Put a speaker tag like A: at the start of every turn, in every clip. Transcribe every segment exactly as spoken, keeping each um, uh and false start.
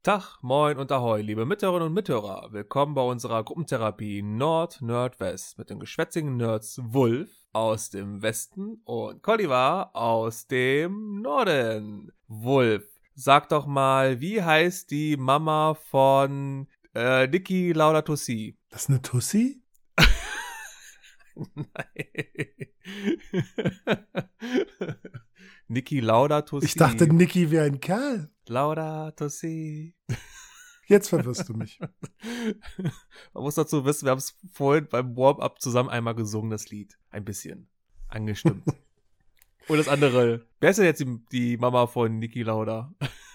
A: Tag, moin und ahoi, liebe Mithörerinnen und Mithörer. Willkommen bei unserer Gruppentherapie Nord, Nerd, West mit den geschwätzigen Nerds Wulf aus dem Westen und Colliver aus dem Norden. Wulf, sag doch mal, wie heißt die Mama von äh, Niki Lauda Tussi?
B: Das ist eine Tussi?
A: Nein. Niki Lauda Tussi.
B: Ich dachte, Niki wäre ein Kerl.
A: Lauda Tussi.
B: Jetzt verwirrst du mich.
A: Man muss dazu wissen, wir haben es vorhin beim Warm-Up zusammen einmal gesungen, das Lied. Ein bisschen. Angestimmt. Und das andere. Wer ist denn jetzt die, die Mama von Niki Lauda?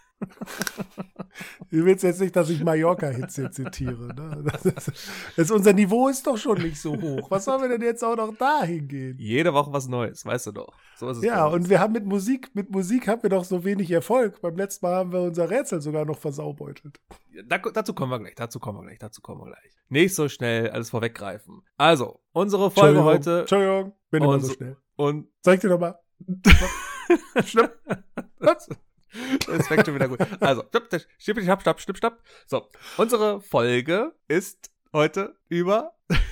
B: Du willst jetzt nicht, dass ich Mallorca-Hits jetzt zitiere. Ne? Das ist, das, unser Niveau ist doch schon nicht so hoch. Was sollen wir denn jetzt auch noch da hingehen?
A: Jede Woche was Neues, weißt du doch. So ist es.
B: Ja, und wir haben mit Musik, mit Musik haben wir doch so wenig Erfolg. Beim letzten Mal haben wir unser Rätsel sogar noch versaubeutelt.
A: Da, dazu kommen wir gleich, dazu kommen wir gleich, dazu kommen wir gleich. Nicht so schnell alles vorweggreifen. Also, unsere Folge heute.
B: Entschuldigung, bin immer so schnell.
A: Und
B: sag dir doch mal.
A: Schlimm. Das fängt schon wieder gut. Also, schnipp, schnapp, schnapp, schnipp, schnapp. So, unsere Folge ist heute über...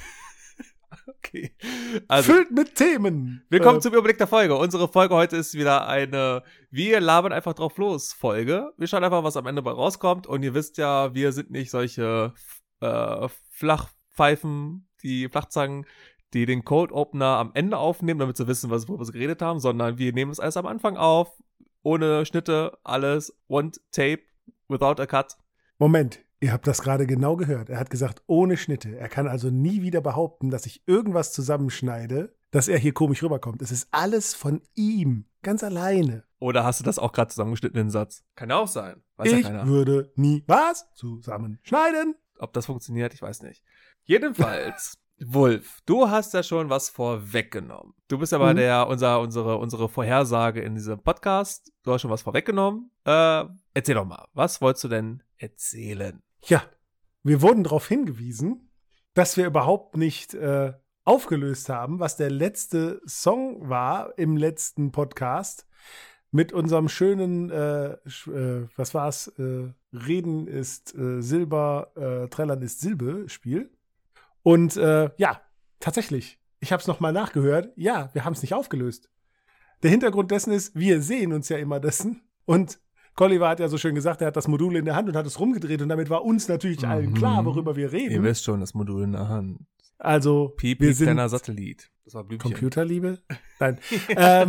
A: Okay. Also,
B: füllt mit Themen.
A: Willkommen
B: äh,
A: zum Überblick der Folge. Unsere Folge heute ist wieder eine Wir labern einfach drauf los Folge. Wir schauen einfach, was am Ende bei rauskommt. Und ihr wisst ja, wir sind nicht solche äh, Flachpfeifen, die Flachzangen, die den Cold Opener am Ende aufnehmen, damit sie wissen, was, worüber sie geredet haben, sondern wir nehmen es alles am Anfang auf. Ohne Schnitte, alles, one tape, without a cut.
B: Moment, ihr habt das gerade genau gehört. Er hat gesagt, ohne Schnitte. Er kann also nie wieder behaupten, dass ich irgendwas zusammenschneide, dass er hier komisch rüberkommt. Es ist alles von ihm, ganz alleine.
A: Oder hast du das auch gerade zusammengeschnitten, den Satz? Kann ja auch sein. Weiß
B: ich
A: ja keiner.
B: würde nie was zusammenschneiden.
A: Ob das funktioniert, ich weiß nicht. Jedenfalls... Wulf, du hast ja schon was vorweggenommen. Du bist aber mhm. der, unser, unsere, unsere Vorhersage in diesem Podcast. Du hast schon was vorweggenommen. Äh, erzähl doch mal, was wolltest du denn erzählen?
B: Ja, wir wurden darauf hingewiesen, dass wir überhaupt nicht äh, aufgelöst haben, was der letzte Song war im letzten Podcast mit unserem schönen, äh, äh, was war's, äh, Reden ist äh, Silber, äh, Trällern ist Silbe Spiel. Und äh, ja, tatsächlich, ich habe es nochmal nachgehört. Ja, wir haben es nicht aufgelöst. Der Hintergrund dessen ist, wir sehen uns ja immer dessen. Und Colliver hat ja so schön gesagt, er hat das Modul in der Hand und hat es rumgedreht. Und damit war uns natürlich mhm. allen klar, worüber wir reden.
A: Ihr wisst schon, das Modul in der Hand.
B: Also,
A: Piep,
B: wir
A: piep,
B: sind
A: kleiner Satellit. Das war Blümchen.
B: Computerliebe? Nein. ähm,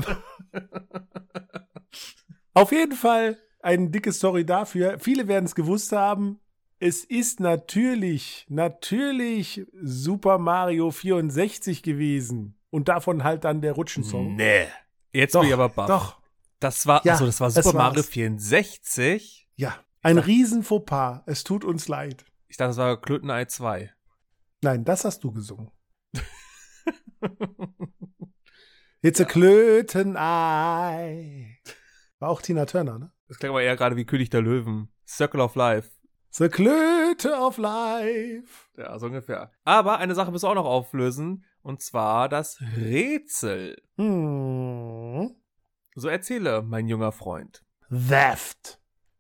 B: auf jeden Fall ein dickes Sorry dafür. Viele werden es gewusst haben. Es ist natürlich, natürlich Super Mario vierundsechzig gewesen. Und davon halt dann der Rutschensong.
A: Nee. Jetzt
B: doch,
A: bin ich aber baff.
B: Doch.
A: Das war,
B: ja,
A: achso, das war Super Mario vierundsechzig?
B: Ja, ein riesen Fauxpas. Es tut uns leid.
A: Ich dachte, das war Klötenei zwei.
B: Nein, das hast du gesungen. It's a Klötenei. War auch Tina Turner, ne?
A: Das klingt aber eher gerade wie König der Löwen. Circle of Life.
B: The Klöte of Life.
A: Ja, so ungefähr. Aber eine Sache müssen wir auch noch auflösen. Und zwar das Rätsel.
B: Hm.
A: So erzähle, mein junger Freund.
B: Theft.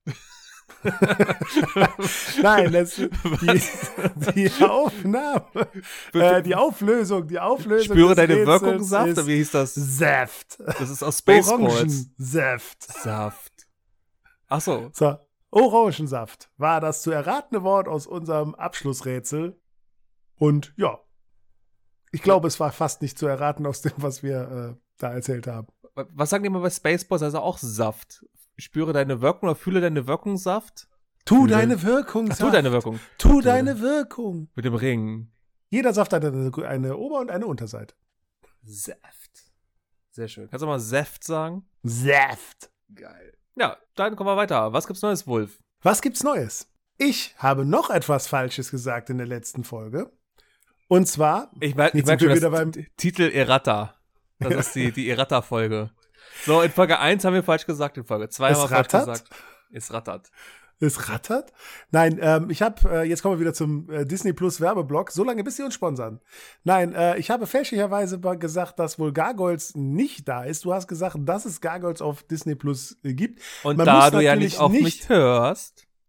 B: Nein, das die, die Aufnahme, äh, die Auflösung, die Auflösung.
A: Spüre deine Wirkung, Saft, oder wie hieß das?
B: Saft.
A: Das ist aus Spaceballs.
B: Saft.
A: Saft. Ach so.
B: So. Orangensaft war das zu erratene Wort aus unserem Abschlussrätsel. Und ja, ich glaube, es war fast nicht zu erraten aus dem, was wir äh, da erzählt haben.
A: Was sagen die immer bei Spaceballs? Also auch Saft. Spüre deine Wirkung oder fühle deine Wirkung, Saft?
B: Tu
A: fühle.
B: deine Wirkung,
A: Ach,
B: Saft.
A: Tu deine Wirkung.
B: Tu, tu
A: deine
B: de- Wirkung.
A: Mit dem Ring.
B: Jeder Saft hat eine, eine Ober- und eine Unterseite.
A: Saft. Sehr schön. Kannst du mal Saft sagen?
B: Saft.
A: Geil. Ja, dann kommen wir weiter. Was gibt's Neues, Wulf?
B: Was gibt's Neues? Ich habe noch etwas Falsches gesagt in der letzten Folge. Und zwar,
A: ich merke ich merk schon,
B: wieder
A: das
B: beim
A: Titel Errata. Das ja. ist die, die Errata-Folge. So, in Folge eins haben wir falsch gesagt, in Folge zwei haben wir falsch gesagt. Es rattert.
B: Es rattert? Nein, ähm, ich habe, äh, jetzt kommen wir wieder zum äh, Disney Plus Werbeblock, so lange bis sie uns sponsern. Nein, äh, ich habe fälschlicherweise gesagt, dass wohl Gargoyles nicht da ist. Du hast gesagt, dass es Gargoyles auf Disney Plus äh, gibt.
A: Und
B: Man
A: da
B: muss
A: du ja nicht auf
B: nicht
A: mich hörst.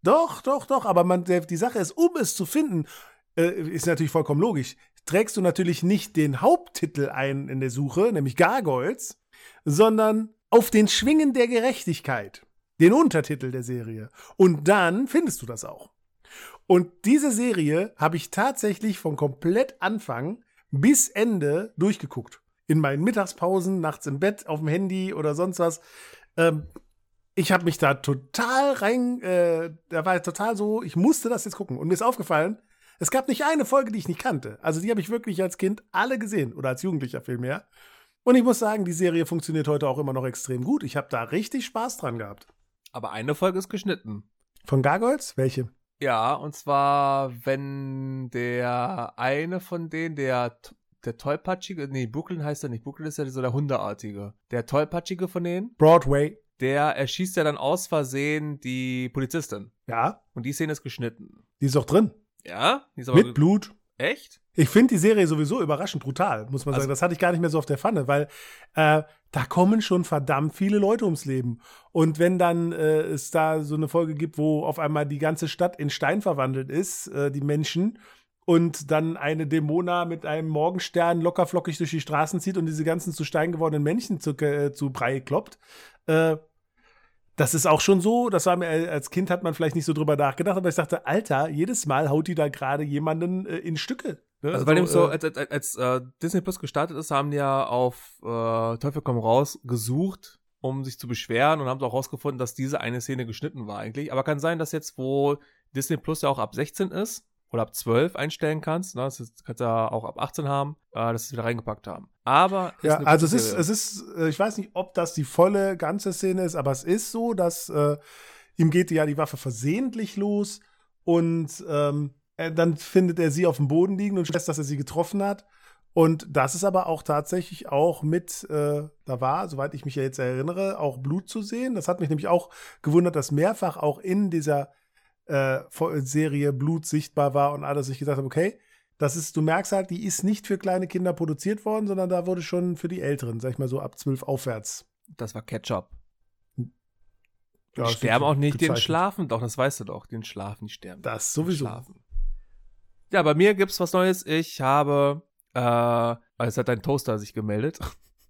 B: Doch, doch, doch, aber man, der, die Sache ist, um es zu finden, äh, ist natürlich vollkommen logisch, trägst du natürlich nicht den Haupttitel ein in der Suche, nämlich Gargoyles, sondern auf den Schwingen der Gerechtigkeit, den Untertitel der Serie. Und dann findest du das auch. Und diese Serie habe ich tatsächlich von komplett Anfang bis Ende durchgeguckt. In meinen Mittagspausen, nachts im Bett, auf dem Handy oder sonst was. Ähm, ich habe mich da total rein, äh, da war total so, ich musste das jetzt gucken. Und mir ist aufgefallen, es gab nicht eine Folge, die ich nicht kannte. Also die habe ich wirklich als Kind alle gesehen oder als Jugendlicher vielmehr. Und ich muss sagen, die Serie funktioniert heute auch immer noch extrem gut. Ich habe da richtig Spaß dran gehabt.
A: Aber eine Folge ist geschnitten.
B: Von Gargoyles? Welche?
A: Ja, und zwar, wenn der eine von denen, der, der Tollpatschige, nee, Brooklyn heißt er nicht, Brooklyn ist ja so der Hundeartige. Der Tollpatschige von denen,
B: Broadway.
A: der erschießt ja dann aus Versehen die Polizistin.
B: Ja.
A: Und die Szene ist geschnitten.
B: Die ist auch drin.
A: Ja? Die ist aber
B: Mit Blut.
A: Echt?
B: Ich finde die Serie sowieso überraschend brutal, muss man
A: Also-
B: sagen. Das hatte ich gar nicht mehr so auf der Pfanne, weil äh, da kommen schon verdammt viele Leute ums Leben. Und wenn dann äh, es da so eine Folge gibt, wo auf einmal die ganze Stadt in Stein verwandelt ist, äh, die Menschen, und dann eine Dämona mit einem Morgenstern lockerflockig durch die Straßen zieht und diese ganzen zu Stein gewordenen Menschen zu, äh, zu Brei kloppt, äh, das ist auch schon so, das war mir, als Kind hat man vielleicht nicht so drüber nachgedacht, aber ich dachte, Alter, jedes Mal haut die da gerade jemanden äh, in Stücke. Ne?
A: Also bei dem so,
B: äh,
A: als, als, als äh, Disney Plus gestartet ist, haben die ja auf äh, Teufel komm raus gesucht, um sich zu beschweren, und haben auch rausgefunden, dass diese eine Szene geschnitten war eigentlich. Aber kann sein, dass jetzt, wo Disney Plus ja auch ab sechzehn ist oder ab zwölf einstellen kannst, ne, das ist, kannst du ja auch ab achtzehn haben, äh, dass sie es wieder reingepackt haben. Aber ist
B: ja,
A: eine
B: also
A: gute
B: es ist,
A: Serie.
B: es ist, äh, ich weiß nicht, ob das die volle ganze Szene ist, aber es ist so, dass äh, ihm geht ja die Waffe versehentlich los und ähm, er, dann findet er sie auf dem Boden liegen und lässt, dass er sie getroffen hat. Und das ist aber auch tatsächlich auch mit, äh, da war, soweit ich mich ja jetzt erinnere, auch Blut zu sehen. Das hat mich nämlich auch gewundert, dass mehrfach auch in dieser äh, Serie Blut sichtbar war und alles. Ich gedacht habe, okay, das ist, du merkst halt, die ist nicht für kleine Kinder produziert worden, sondern da wurde schon für die Älteren, sag ich mal so, ab zwölf aufwärts.
A: Das war Ketchup.
B: Ja,
A: Die
B: das
A: sterben
B: wird
A: auch nicht, den
B: gezeichnet.
A: schlafen doch, das weißt du doch, den schlafen, die sterben.
B: Das
A: Den
B: sowieso.
A: Schlafen. Ja, bei mir gibt's was Neues. Ich habe, äh, es hat ein Toaster sich gemeldet.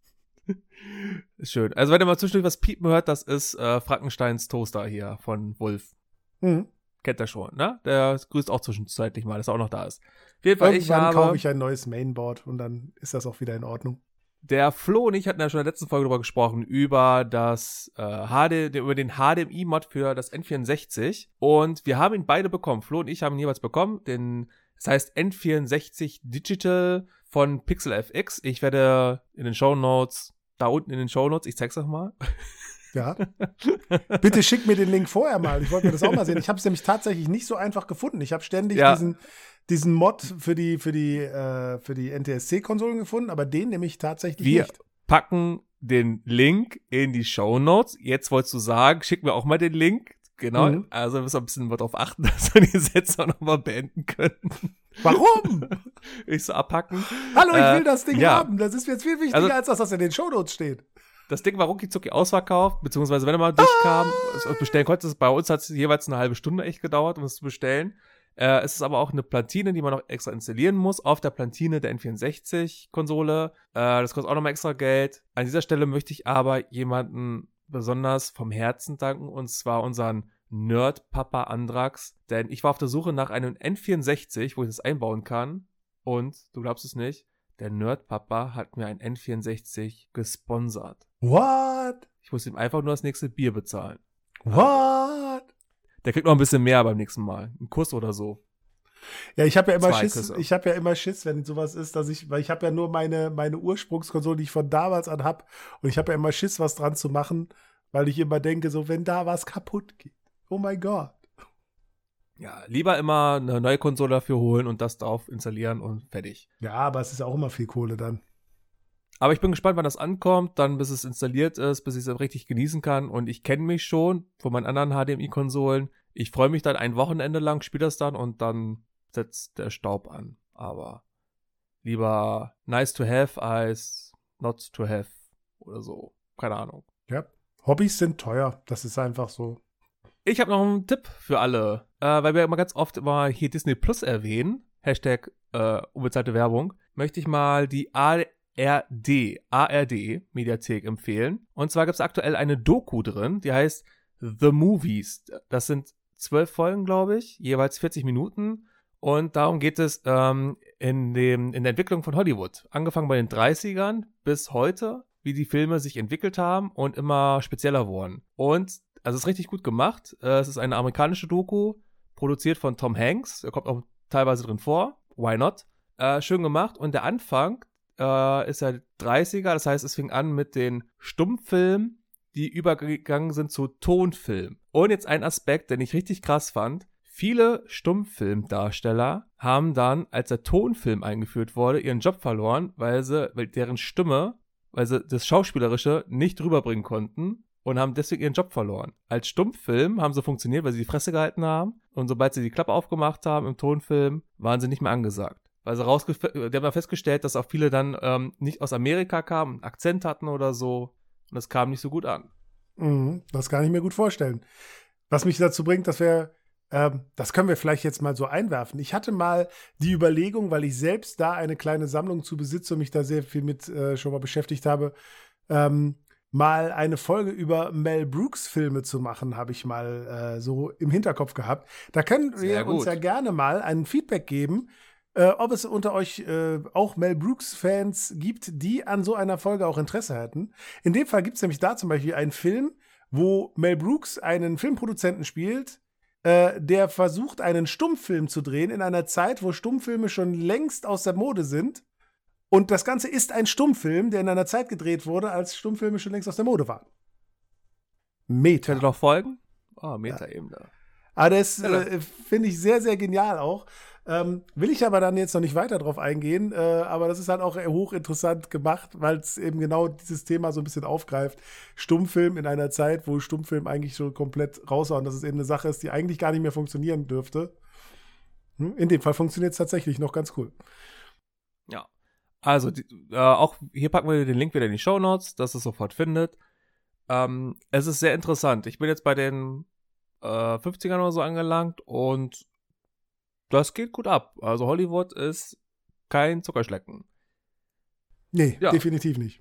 A: Ist schön. Also wenn ihr mal zwischendurch was piepen hört, das ist äh, Frankensteins Toaster hier von Wolf.
B: Mhm.
A: Kennt er schon, ne? Der grüßt auch zwischenzeitlich mal, dass er auch noch da ist. Auf jeden Fall, ich
B: Irgendwann
A: habe,
B: kaufe ich ein neues Mainboard und dann ist das auch wieder in Ordnung.
A: der Flo und ich hatten ja schon in der letzten Folge darüber gesprochen, über das äh, H D, über den H D M I-Mod für das N vierundsechzig. Und wir haben ihn beide bekommen. Flo und ich haben ihn jeweils bekommen. Den, das heißt N vierundsechzig Digital von Pixel F X. Ich werde in den Shownotes, da unten in den Shownotes, ich zeig's euch mal.
B: Ja. Bitte schick mir den Link vorher mal. Ich wollte mir das auch mal sehen. Ich habe es nämlich tatsächlich nicht so einfach gefunden. Ich habe ständig
A: Ja.
B: diesen, diesen Mod für die, für die, äh, für die N T S C-Konsolen gefunden, aber den nehme ich tatsächlich
A: Wir
B: nicht.
A: packen den Link in die Shownotes. Jetzt wolltest du sagen, schick mir auch mal den Link. Genau,
B: Mhm.
A: also müssen wir ein bisschen darauf achten, dass wir die Sätze auch nochmal beenden können.
B: Warum?
A: Ich so abhacken.
B: Hallo, ich
A: Äh,
B: will das Ding
A: ja.
B: haben. Das ist mir jetzt viel wichtiger,
A: Also-
B: als dass das in den Shownotes steht.
A: Das Ding war rucki-zucki ausverkauft, beziehungsweise wenn er mal durchkam, es bestellen konnte, bei uns hat es jeweils eine halbe Stunde echt gedauert, um es zu bestellen. Äh, es ist aber auch eine Platine, die man noch extra installieren muss, auf der Platine der N vierundsechzig-Konsole. Äh, das kostet auch nochmal extra Geld. An dieser Stelle möchte ich aber jemanden besonders vom Herzen danken, und zwar unseren Nerd-Papa Andrax, denn ich war auf der Suche nach einem N vierundsechzig, wo ich das einbauen kann, und, du glaubst es nicht, der Nerd-Papa hat mir ein N vierundsechzig gesponsert.
B: What?
A: Ich muss ihm einfach nur das nächste Bier bezahlen.
B: What?
A: Der kriegt noch ein bisschen mehr beim nächsten Mal. Einen Kuss oder so.
B: Ja, ich habe ja immer
A: Zwei
B: Schiss,
A: Küsse.
B: ich habe ja immer Schiss, wenn sowas ist, dass ich, weil ich habe ja nur meine, meine Ursprungskonsole, die ich von damals an habe, und ich habe ja immer Schiss, was dran zu machen, weil ich immer denke, so, wenn da was kaputt geht. Oh mein Gott.
A: Ja, lieber immer eine neue Konsole dafür holen und das drauf installieren und fertig.
B: Ja, aber es ist auch immer viel Kohle dann.
A: Aber ich bin gespannt, wann das ankommt, dann bis es installiert ist, bis ich es richtig genießen kann. Und ich kenne mich schon von meinen anderen H D M I-Konsolen. Ich freue mich dann ein Wochenende lang, spiele das dann und dann setzt der Staub an. Aber lieber nice to have als not to have oder so. Keine Ahnung.
B: Ja. Hobbys sind teuer. Das ist einfach so.
A: Ich habe noch einen Tipp für alle, äh, weil wir immer ganz oft immer hier Disney Plus erwähnen, Hashtag äh, unbezahlte Werbung, möchte ich mal die A R D, A R D Mediathek empfehlen. Und zwar gibt es aktuell eine Doku drin, die heißt The Movies. Das sind zwölf Folgen, glaube ich, jeweils vierzig Minuten. Und darum geht es ähm, in, dem, in der Entwicklung von Hollywood. Angefangen bei den dreißigern bis heute, wie die Filme sich entwickelt haben und immer spezieller wurden. Und also es ist richtig gut gemacht. Es ist eine amerikanische Doku, produziert von Tom Hanks. Er kommt auch teilweise drin vor. Why not? Äh, schön gemacht. Und der Anfang äh, ist ja dreißiger. Das heißt, es fing an mit den Stummfilmen, die übergegangen sind zu Tonfilm. Und jetzt ein Aspekt, den ich richtig krass fand. Viele Stummfilmdarsteller haben dann, als der Tonfilm eingeführt wurde, ihren Job verloren, weil sie, weil deren Stimme, weil sie das Schauspielerische nicht rüberbringen konnten und haben deswegen ihren Job verloren. Als Stummfilm haben sie funktioniert, weil sie die Fresse gehalten haben und sobald sie die Klappe aufgemacht haben im Tonfilm, waren sie nicht mehr angesagt. Weil sie rausgef- die haben dann festgestellt, dass auch viele dann ähm, nicht aus Amerika kamen, einen Akzent hatten oder so und das kam nicht so gut an.
B: Mhm, das kann ich mir gut vorstellen. Was mich dazu bringt, dass wir Ähm, das können wir vielleicht jetzt mal so einwerfen. Ich hatte mal die Überlegung, weil ich selbst da eine kleine Sammlung zu besitze und mich da sehr viel mit äh, schon mal beschäftigt habe, ähm, mal eine Folge über Mel Brooks Filme zu machen, habe ich mal äh, so im Hinterkopf gehabt. Da können
A: Sehr
B: wir
A: gut.
B: uns ja gerne mal ein Feedback geben, äh, ob es unter euch äh, auch Mel Brooks Fans gibt, die an so einer Folge auch Interesse hätten. In dem Fall gibt es nämlich da zum Beispiel einen Film, wo Mel Brooks einen Filmproduzenten spielt, der versucht, einen Stummfilm zu drehen in einer Zeit, wo Stummfilme schon längst aus der Mode sind. Und das Ganze ist ein Stummfilm, der in einer Zeit gedreht wurde, als Stummfilme schon längst aus der Mode waren. Meta.
A: Könnt ihr noch folgen? Oh, Meta-Ebene. Ja.
B: Aber das äh, finde ich sehr, sehr genial auch. Ähm, will ich aber dann jetzt noch nicht weiter drauf eingehen, äh, aber das ist halt auch hochinteressant gemacht, weil es eben genau dieses Thema so ein bisschen aufgreift. Stummfilm in einer Zeit, wo Stummfilm eigentlich schon komplett raus war und dass es eben eine Sache ist, die eigentlich gar nicht mehr funktionieren dürfte. Hm? In dem Fall funktioniert es tatsächlich noch ganz cool.
A: Ja, also die, äh, auch hier packen wir den Link wieder in die Shownotes, dass es sofort findet. Ähm, es ist sehr interessant. Ich bin jetzt bei den äh, fünfzigern oder so angelangt und das geht gut ab. Also Hollywood ist kein Zuckerschlecken.
B: Nee,
A: ja.
B: definitiv nicht.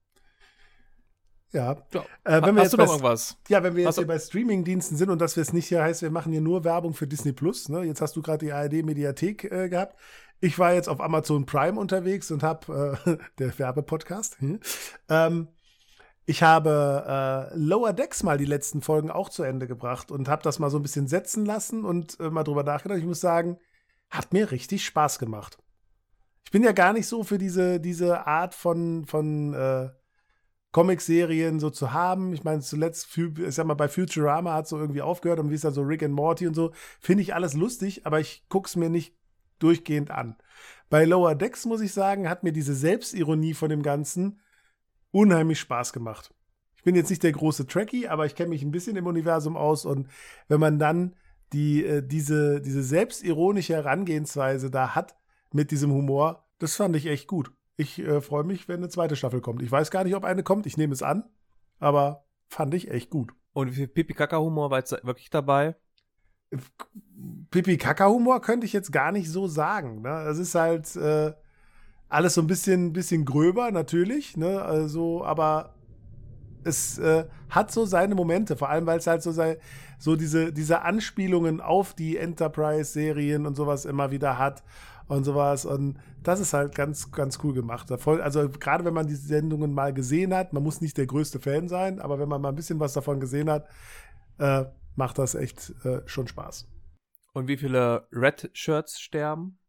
B: Ja.
A: ja.
B: Äh, wenn wir
A: Hast
B: jetzt
A: du noch
B: bei,
A: irgendwas?
B: Ja, wenn wir jetzt
A: Hast
B: hier bei Streamingdiensten sind und das jetzt nicht hier heißt, wir machen hier nur Werbung für Disney Plus. Ne? Jetzt hast du gerade die A R D-Mediathek äh, gehabt. Ich war jetzt auf Amazon Prime unterwegs und habe, äh, der Werbepodcast, hm, ähm, ich habe äh, Lower Decks mal die letzten Folgen auch zu Ende gebracht und habe das mal so ein bisschen setzen lassen und äh, mal drüber nachgedacht. Ich muss sagen, hat mir richtig Spaß gemacht. Ich bin ja gar nicht so für diese, diese Art von, von äh, Comic-Serien so zu haben. Ich meine, zuletzt, ich sag mal, bei Futurama hat es so irgendwie aufgehört und wie ist da so Rick and Morty und so. Finde ich alles lustig, aber ich gucke es mir nicht durchgehend an. Bei Lower Decks, muss ich sagen, hat mir diese Selbstironie von dem Ganzen unheimlich Spaß gemacht. Ich bin jetzt nicht der große Trekkie, aber ich kenne mich ein bisschen im Universum aus und wenn man dann die, äh, diese, diese selbstironische Herangehensweise da hat mit diesem Humor, das fand ich echt gut. Ich äh, freue mich, wenn eine zweite Staffel kommt. Ich weiß gar nicht, ob eine kommt, ich nehme es an, aber fand ich echt gut.
A: Und wie viel Pipi-Kaka-Humor war jetzt wirklich dabei?
B: Pipi-Kaka-Humor könnte ich jetzt gar nicht so sagen. Ne? Es ist halt äh, alles so ein bisschen, bisschen gröber, natürlich, ne? Also, aber es äh, hat so seine Momente, vor allem, weil es halt so sei, so diese, diese Anspielungen auf die Enterprise-Serien und sowas immer wieder hat und sowas. Und das ist halt ganz, ganz cool gemacht. Also, gerade wenn man die Sendungen mal gesehen hat, man muss nicht der größte Fan sein, aber wenn man mal ein bisschen was davon gesehen hat, äh, macht das echt äh, schon Spaß.
A: Und wie viele Red Shirts sterben?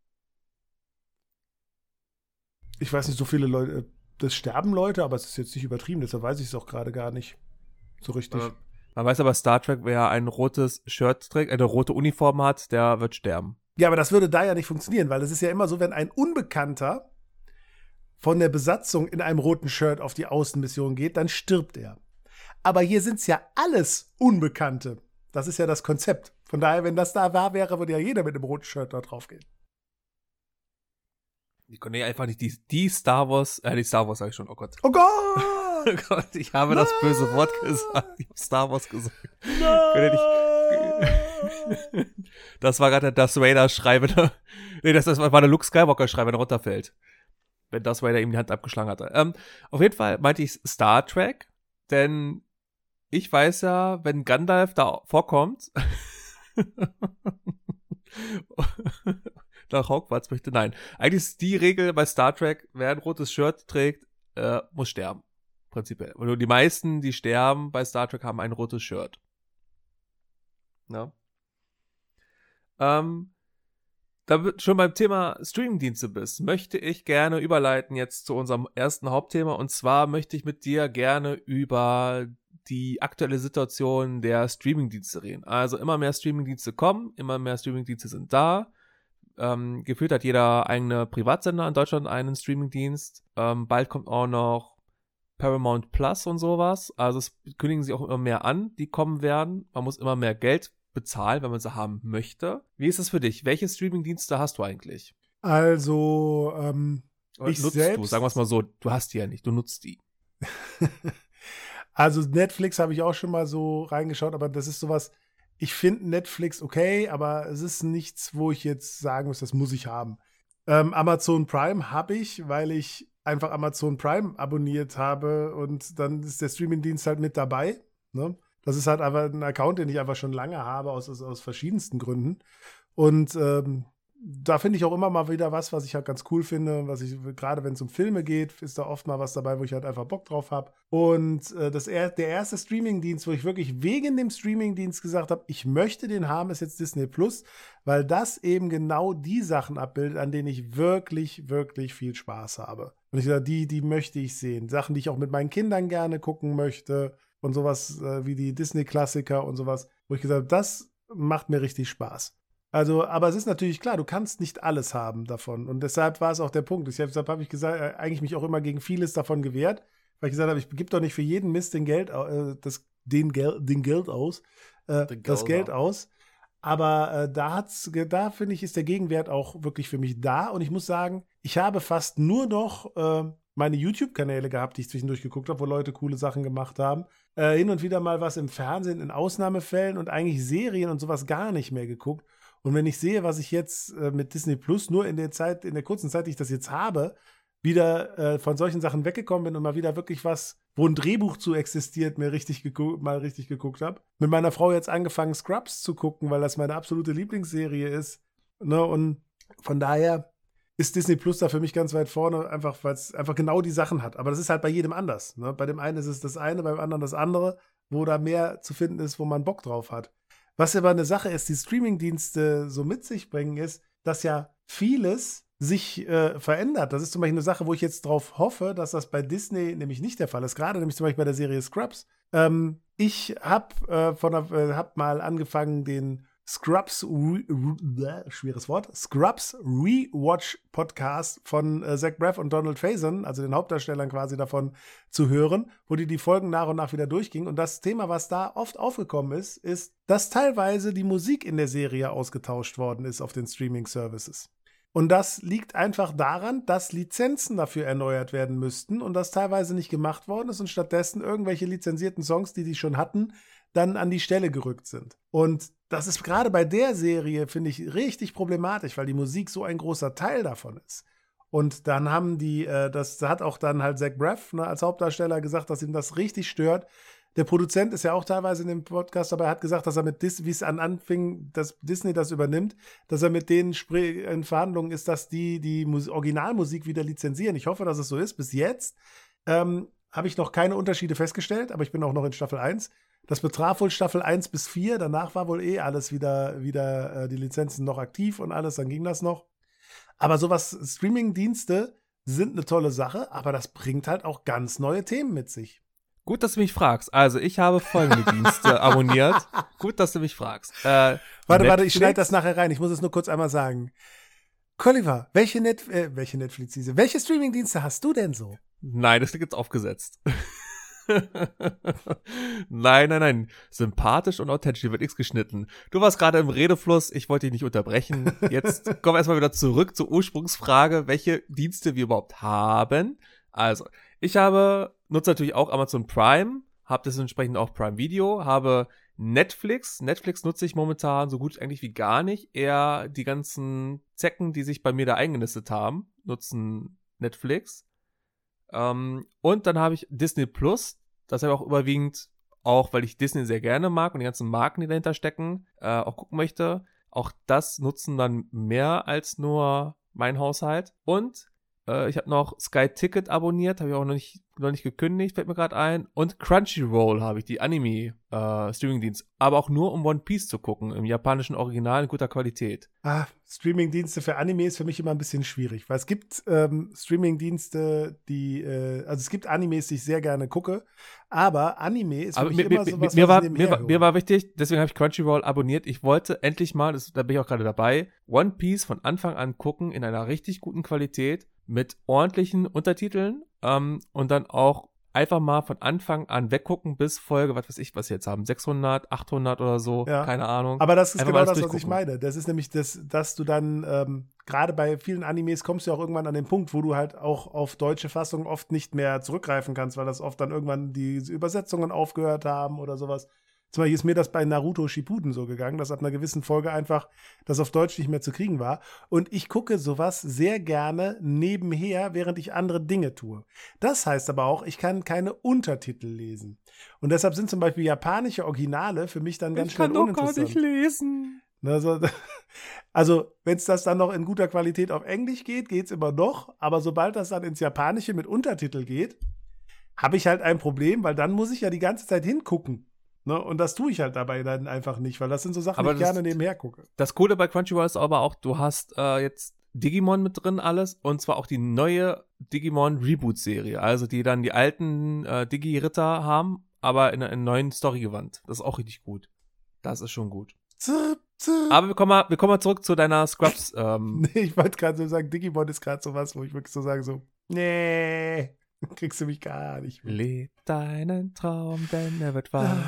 B: Ich weiß nicht, so viele Leute, das sterben Leute, aber es ist jetzt nicht übertrieben, deshalb weiß ich es auch gerade gar nicht so richtig.
A: Äh, man weiß aber, Star Trek, wer ein rotes Shirt trägt, eine rote Uniform hat, der wird sterben.
B: Ja, aber das würde da ja nicht funktionieren, weil es ist ja immer so, wenn ein Unbekannter von der Besatzung in einem roten Shirt auf die Außenmission geht, dann stirbt er. Aber hier sind es ja alles Unbekannte. Das ist ja das Konzept. Von daher, wenn das da wahr wäre, würde ja jeder mit einem roten Shirt da drauf gehen.
A: Die können ja einfach nicht die, die Star Wars, äh, die Star Wars sag ich schon, oh Gott.
B: Oh Gott!
A: Oh Gott, ich habe
B: Nein.
A: das böse Wort gesagt. Ich habe Star Wars gesagt.
B: Nein.
A: Das war gerade der Darth Vader-Schrei, wenn er, nee, das, das war der Luke Skywalker-Schrei, wenn er runterfällt. Wenn Darth Vader ihm die Hand abgeschlagen hatte. Ähm, auf jeden Fall meinte ich Star Trek, denn ich weiß ja, wenn Gandalf da vorkommt, nach Hogwarts möchte, nein. Eigentlich ist die Regel bei Star Trek, wer ein rotes Shirt trägt, äh, muss sterben. Prinzipiell. Und die meisten, die sterben bei Star Trek, haben ein rotes Shirt. Ja. Ähm, da du schon beim Thema Streamingdienste bist, möchte ich gerne überleiten jetzt zu unserem ersten Hauptthema. Und zwar möchte ich mit dir gerne über die aktuelle Situation der Streamingdienste reden. Also immer mehr Streamingdienste kommen, immer mehr Streamingdienste sind da. Ähm, gefühlt hat jeder eigene Privatsender in Deutschland einen Streamingdienst. Ähm, bald kommt auch noch Paramount Plus und sowas. Also es kündigen sie auch immer mehr an, die kommen werden. Man muss immer mehr Geld bezahlen, wenn man sie haben möchte. Wie ist es für dich? Welche Streamingdienste hast du eigentlich?
B: Also, ähm,
A: Oder
B: ich
A: nutzt
B: selbst,
A: du? Sagen wir es mal so, du hast die ja nicht, du nutzt die.
B: Also Netflix habe ich auch schon mal so reingeschaut, aber das ist sowas, ich finde Netflix okay, aber es ist nichts, wo ich jetzt sagen muss, das muss ich haben. Ähm, Amazon Prime habe ich, weil ich einfach Amazon Prime abonniert habe und dann ist der Streamingdienst halt mit dabei. Ne? Das ist halt einfach ein Account, den ich einfach schon lange habe, aus, aus, aus verschiedensten Gründen. Und ähm, da finde ich auch immer mal wieder was, was ich halt ganz cool finde, was ich, gerade wenn es um Filme geht, ist da oft mal was dabei, wo ich halt einfach Bock drauf habe. Und äh, das er, der erste Streamingdienst, wo ich wirklich wegen dem Streamingdienst gesagt habe, ich möchte den haben, ist jetzt Disney Plus, weil das eben genau die Sachen abbildet, an denen ich wirklich, wirklich viel Spaß habe. Und ich sage, die, die möchte ich sehen. Sachen, die ich auch mit meinen Kindern gerne gucken möchte und sowas äh, wie die Disney-Klassiker und sowas, wo ich gesagt habe, das macht mir richtig Spaß. Also, aber es ist natürlich klar, du kannst nicht alles haben davon. Und deshalb war es auch der Punkt. Deshalb habe ich gesagt, äh, eigentlich mich auch immer gegen vieles davon gewehrt, weil ich gesagt habe, ich gebe doch nicht für jeden Mist den Geld, äh, das, den, Gel den Geld aus, äh, das Geld aus. Aber äh, da hat's, da finde ich, ist der Gegenwert auch wirklich für mich da. Und ich muss sagen, ich habe fast nur noch äh, meine YouTube-Kanäle gehabt, die ich zwischendurch geguckt habe, wo Leute coole Sachen gemacht haben. Äh, hin und wieder mal was im Fernsehen in Ausnahmefällen und eigentlich Serien und sowas gar nicht mehr geguckt. Und wenn ich sehe, was ich jetzt äh, mit Disney Plus nur in der Zeit, in der kurzen Zeit, die ich das jetzt habe, wieder äh, von solchen Sachen weggekommen bin und mal wieder wirklich was, wo ein Drehbuch zu existiert, mir richtig mal richtig geguckt habe. Mit meiner Frau jetzt angefangen, Scrubs zu gucken, weil das meine absolute Lieblingsserie ist. Ne? Und von daher ist Disney Plus da für mich ganz weit vorne, einfach weil es einfach genau die Sachen hat. Aber das ist halt bei jedem anders. Ne? Bei dem einen ist es das eine, beim anderen das andere, wo da mehr zu finden ist, wo man Bock drauf hat. Was aber eine Sache ist, die Streamingdienste so mit sich bringen, ist, dass ja vieles sich äh, verändert. Das ist zum Beispiel eine Sache, wo ich jetzt drauf hoffe, dass das bei Disney nämlich nicht der Fall ist. Gerade nämlich zum Beispiel bei der Serie Scrubs. Ähm, ich habe äh, von äh, hab mal angefangen, den Scrubs, re, re, äh, schweres Wort, Scrubs Rewatch Podcast von äh, Zach Braff und Donald Faison, also den Hauptdarstellern quasi davon, zu hören, wo die die Folgen nach und nach wieder durchgingen. Und das Thema, was da oft aufgekommen ist, ist, dass teilweise die Musik in der Serie ausgetauscht worden ist auf den Streaming-Services. Und das liegt einfach daran, dass Lizenzen dafür erneuert werden müssten und das teilweise nicht gemacht worden ist und stattdessen irgendwelche lizenzierten Songs, die die schon hatten, dann an die Stelle gerückt sind. Und das ist gerade bei der Serie, finde ich, richtig problematisch, weil die Musik so ein großer Teil davon ist. Und dann haben die, äh, das hat auch dann halt Zach Braff, ne, als Hauptdarsteller gesagt, dass ihm das richtig stört. Der Produzent ist ja auch teilweise in dem Podcast dabei, hat gesagt, dass er mit Disney, wie es an anfing, dass Disney das übernimmt, dass er mit denen in Verhandlungen ist, dass die die Mus- Originalmusik wieder lizenzieren. Ich hoffe, dass es so ist. Bis jetzt ähm, habe ich noch keine Unterschiede festgestellt, aber ich bin auch noch in Staffel eins. Das betraf wohl Staffel eins bis vier, danach war wohl eh alles wieder, wieder äh, die Lizenzen noch aktiv und alles, dann ging das noch. Aber sowas, Streaming-Dienste sind eine tolle Sache, aber das bringt halt auch ganz neue Themen mit sich.
A: Gut, dass du mich fragst. Also, ich habe folgende Dienste abonniert. Gut, dass du mich fragst. Äh,
B: warte,
A: Netflix.
B: warte, ich schneide das nachher rein. Ich muss es nur kurz einmal sagen. Colliver, welche, Net äh, welche Netflix-Dienste, welche Streaming-Dienste hast du denn so?
A: Nein, das klingt jetzt aufgesetzt. Nein, nein, nein. Sympathisch und authentisch, hier wird nichts geschnitten. Du warst gerade im Redefluss, ich wollte dich nicht unterbrechen. Jetzt kommen wir erstmal wieder zurück zur Ursprungsfrage, welche Dienste wir überhaupt haben. Also, ich habe nutze natürlich auch Amazon Prime, habe das entsprechend auch Prime Video, habe Netflix. Netflix nutze ich momentan so gut eigentlich wie gar nicht. Eher die ganzen Zecken, die sich bei mir da eingenistet haben, nutzen Netflix. Ähm, und dann habe ich Disney Plus. Das habe ich auch überwiegend, auch weil ich Disney sehr gerne mag und die ganzen Marken, die dahinter stecken, äh, auch gucken möchte. Auch das nutzen dann mehr als nur mein Haushalt. Und äh, ich habe noch Sky Ticket abonniert, habe ich auch noch nicht, noch nicht gekündigt, fällt mir gerade ein. Und Crunchyroll habe ich, die Anime-Streaming-Dienst. Aber auch nur, um One Piece zu gucken, im japanischen Original in guter Qualität.
B: Ah, Streaming-Dienste für Anime ist für mich immer ein bisschen schwierig, weil es gibt ähm, Streaming-Dienste, die, äh, also es gibt Animes, die ich sehr gerne gucke, aber Anime ist für
A: aber
B: mich
A: mir,
B: immer
A: mir,
B: sowas,
A: mir,
B: was
A: war,
B: ich
A: mir,
B: nebenher
A: war,
B: höre.
A: mir war wichtig, deswegen habe ich Crunchyroll abonniert. Ich wollte endlich mal, das, da bin ich auch gerade dabei, One Piece von Anfang an gucken in einer richtig guten Qualität mit ordentlichen Untertiteln ähm, und dann auch einfach mal von Anfang an weggucken bis Folge, was weiß ich, was wir jetzt haben, sechshundert, achthundert oder so,
B: Ja.
A: keine Ahnung.
B: Aber das ist
A: Einfach mal
B: genau
A: alles
B: das, was ich
A: durchgucken.
B: meine. Das ist nämlich das, dass du dann, ähm, gerade bei vielen Animes kommst du ja auch irgendwann an den Punkt, wo du halt auch auf deutsche Fassungen oft nicht mehr zurückgreifen kannst, weil das oft dann irgendwann die Übersetzungen aufgehört haben oder sowas. Zum Beispiel ist mir das bei Naruto Shippuden so gegangen, dass ab einer gewissen Folge einfach das auf Deutsch nicht mehr zu kriegen war. Und ich gucke sowas sehr gerne nebenher, während ich andere Dinge tue. Das heißt aber auch, ich kann keine Untertitel lesen. Und deshalb sind zum Beispiel japanische Originale für mich dann ganz
A: Ich
B: schnell
A: kann doch gar
B: uninteressant.
A: nicht lesen.
B: Also, also wenn es das dann noch in guter Qualität auf Englisch geht, geht es immer noch. Aber sobald das dann ins Japanische mit Untertitel geht, habe ich halt ein Problem, weil dann muss ich ja die ganze Zeit hingucken. Ne? Und das tue ich halt dabei dann einfach nicht, weil das sind so Sachen,
A: Aber
B: die ich
A: das-
B: gerne nebenher gucke.
A: Das Coole bei Crunchyroll ist aber auch, du hast äh, jetzt Digimon mit drin alles und zwar auch die neue Digimon Reboot-Serie, also die dann die alten äh, Digi-Ritter haben, aber in einer neuen Story gewandt. Das ist auch richtig gut. Das ist schon gut.
B: Zirp, zirp.
A: Aber wir kommen mal, wir kommen mal zurück zu deiner Scrubs. Ähm,
B: Nee, ich wollte gerade so sagen, Digimon ist gerade so was, wo ich wirklich so sage, so, nee, kriegst du mich gar nicht mit.
A: Leb deinen Traum, denn er wird wahr.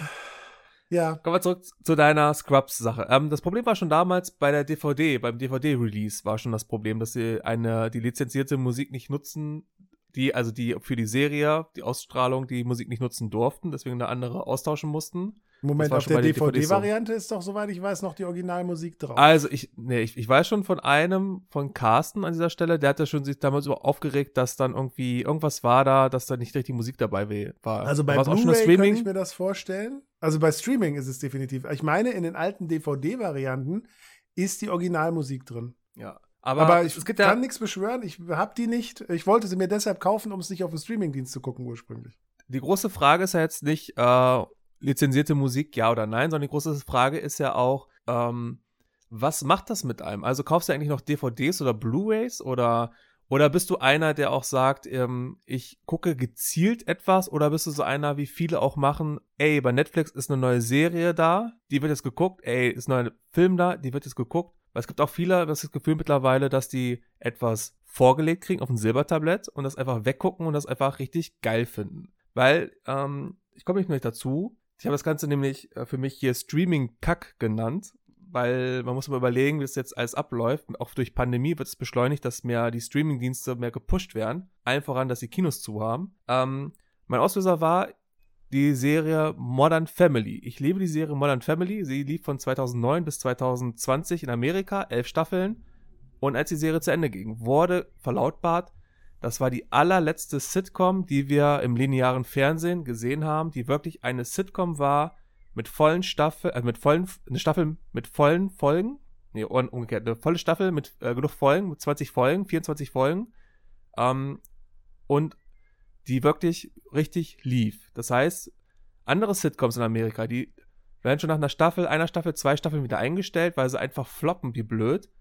B: Ja,
A: Kommen wir zurück zu deiner Scrubs-Sache. Ähm, das Problem war schon damals bei der D V D, beim D V D-Release war schon das Problem, dass sie eine, die lizenzierte Musik nicht nutzen, die, also die für die Serie, die Ausstrahlung, die Musik nicht nutzen durften, deswegen eine andere austauschen mussten.
B: Moment,
A: war
B: auf
A: schon
B: der
A: bei den D V Ds so.
B: D V D-Variante ist doch, soweit ich weiß, noch die Originalmusik drauf.
A: Also ich, nee, ich, ich weiß schon von einem, von Carsten an dieser Stelle, der hatte schon sich damals über aufgeregt, dass dann irgendwie, irgendwas war da, dass da nicht richtig Musik dabei we- war.
B: Also bei
A: War's auch schon das
B: Blu-ray kann
A: Streaming?
B: ich mir das vorstellen. Also bei Streaming ist es definitiv. Ich meine, in den alten D V D-Varianten ist die Originalmusik drin.
A: Ja. Aber,
B: Aber ich
A: es gibt
B: kann
A: ja,
B: nichts beschwören. Ich habe die nicht. Ich wollte sie mir deshalb kaufen, um es nicht auf dem Streamingdienst zu gucken ursprünglich.
A: die große Frage ist ja jetzt nicht, äh, lizenzierte Musik, ja oder nein, sondern die große Frage ist ja auch, ähm, was macht das mit einem? Also kaufst du eigentlich noch D V Ds oder Blu-rays oder, oder bist du einer, der auch sagt, ähm, ich gucke gezielt etwas oder bist du so einer, wie viele auch machen, ey, bei Netflix ist eine neue Serie da, die wird jetzt geguckt, ey, ist ein neuer Film da, die wird jetzt geguckt. Weil es gibt auch viele, das das Gefühl mittlerweile, dass die etwas vorgelegt kriegen auf ein Silbertablett und das einfach weggucken und das einfach richtig geil finden. Weil, ähm, ich komme nicht mehr dazu, ich habe das Ganze nämlich äh, für mich hier Streaming-Kack genannt, weil man muss mal überlegen, wie das jetzt alles abläuft. Auch durch Pandemie wird es beschleunigt, dass mehr die Streaming-Dienste mehr gepusht werden. Allen voran, dass die Kinos zu haben. Ähm, mein Auslöser war die Serie Modern Family. Ich liebe die Serie Modern Family. Sie lief von zweitausendneun bis zweitausendzwanzig in Amerika, elf Staffeln. Und als die Serie zu Ende ging, wurde verlautbart, das war die allerletzte Sitcom, die wir im linearen Fernsehen gesehen haben, die wirklich eine Sitcom war mit vollen Staffeln, also mit vollen, eine Staffel mit vollen Folgen, nee, umgekehrt, eine volle Staffel mit äh, genug Folgen, mit zwanzig Folgen, vierundzwanzig Folgen, ähm, und die wirklich richtig lief. Das heißt, andere Sitcoms in Amerika, die werden schon nach einer Staffel, einer Staffel, zwei Staffeln wieder eingestellt, weil sie einfach floppen wie blöd.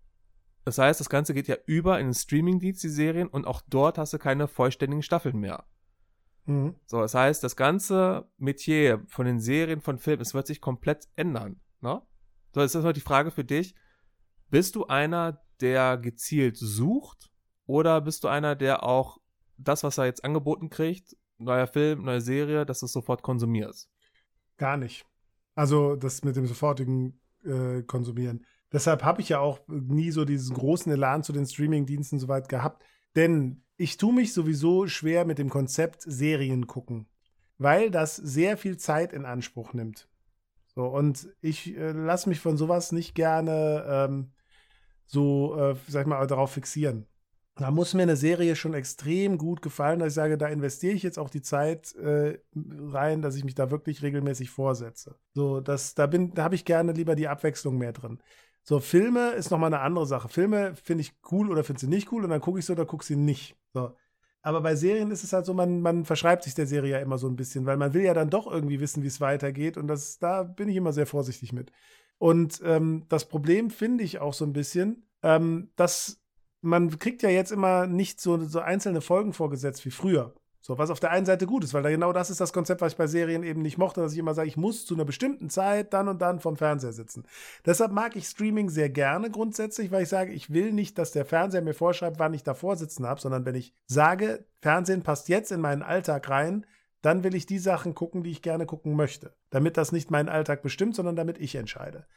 A: Das heißt, das Ganze geht ja über in den Streaming-Dienst, die Serien, und auch dort hast du keine vollständigen Staffeln mehr.
B: Mhm.
A: So, das heißt, das ganze Metier von den Serien, von Filmen, es wird sich komplett ändern. Ne? So, jetzt ist mal die Frage für dich, bist du einer, der gezielt sucht, oder bist du einer, der auch das, was er jetzt angeboten kriegt, neuer Film, neue Serie, dass du es sofort konsumierst?
B: Gar nicht. Also das mit dem sofortigen äh, Konsumieren. Deshalb habe ich ja auch nie so diesen großen Elan zu den Streaming-Diensten soweit gehabt. Denn ich tue mich sowieso schwer mit dem Konzept Serien gucken, weil das sehr viel Zeit in Anspruch nimmt. So, und ich äh, lasse mich von sowas nicht gerne ähm, so, äh, sag ich mal, darauf fixieren. Da muss mir eine Serie schon extrem gut gefallen, dass ich sage, da investiere ich jetzt auch die Zeit äh, rein, dass ich mich da wirklich regelmäßig vorsetze. So, das, da bin, da habe ich gerne lieber die Abwechslung mehr drin. So, Filme ist nochmal eine andere Sache. Filme finde ich cool oder finde sie nicht cool und dann gucke ich sie oder gucke sie nicht. So. Aber bei Serien ist es halt so, man, man verschreibt sich der Serie ja immer so ein bisschen, weil man will ja dann doch irgendwie wissen, wie es weitergeht und das, da bin ich immer sehr vorsichtig mit. Und ähm, das Problem finde ich auch so ein bisschen, ähm, dass man kriegt ja jetzt immer nicht so, so einzelne Folgen vorgesetzt wie früher. So, was auf der einen Seite gut ist, weil da genau das ist das Konzept, was ich bei Serien eben nicht mochte, dass ich immer sage, ich muss zu einer bestimmten Zeit dann und dann vom Fernseher sitzen. Deshalb mag ich Streaming sehr gerne grundsätzlich, weil ich sage, ich will nicht, dass der Fernseher mir vorschreibt, wann ich davor sitzen habe, sondern wenn ich sage, Fernsehen passt jetzt in meinen Alltag rein, dann will ich die Sachen gucken, die ich gerne gucken möchte. Damit das nicht meinen Alltag bestimmt, sondern damit ich entscheide.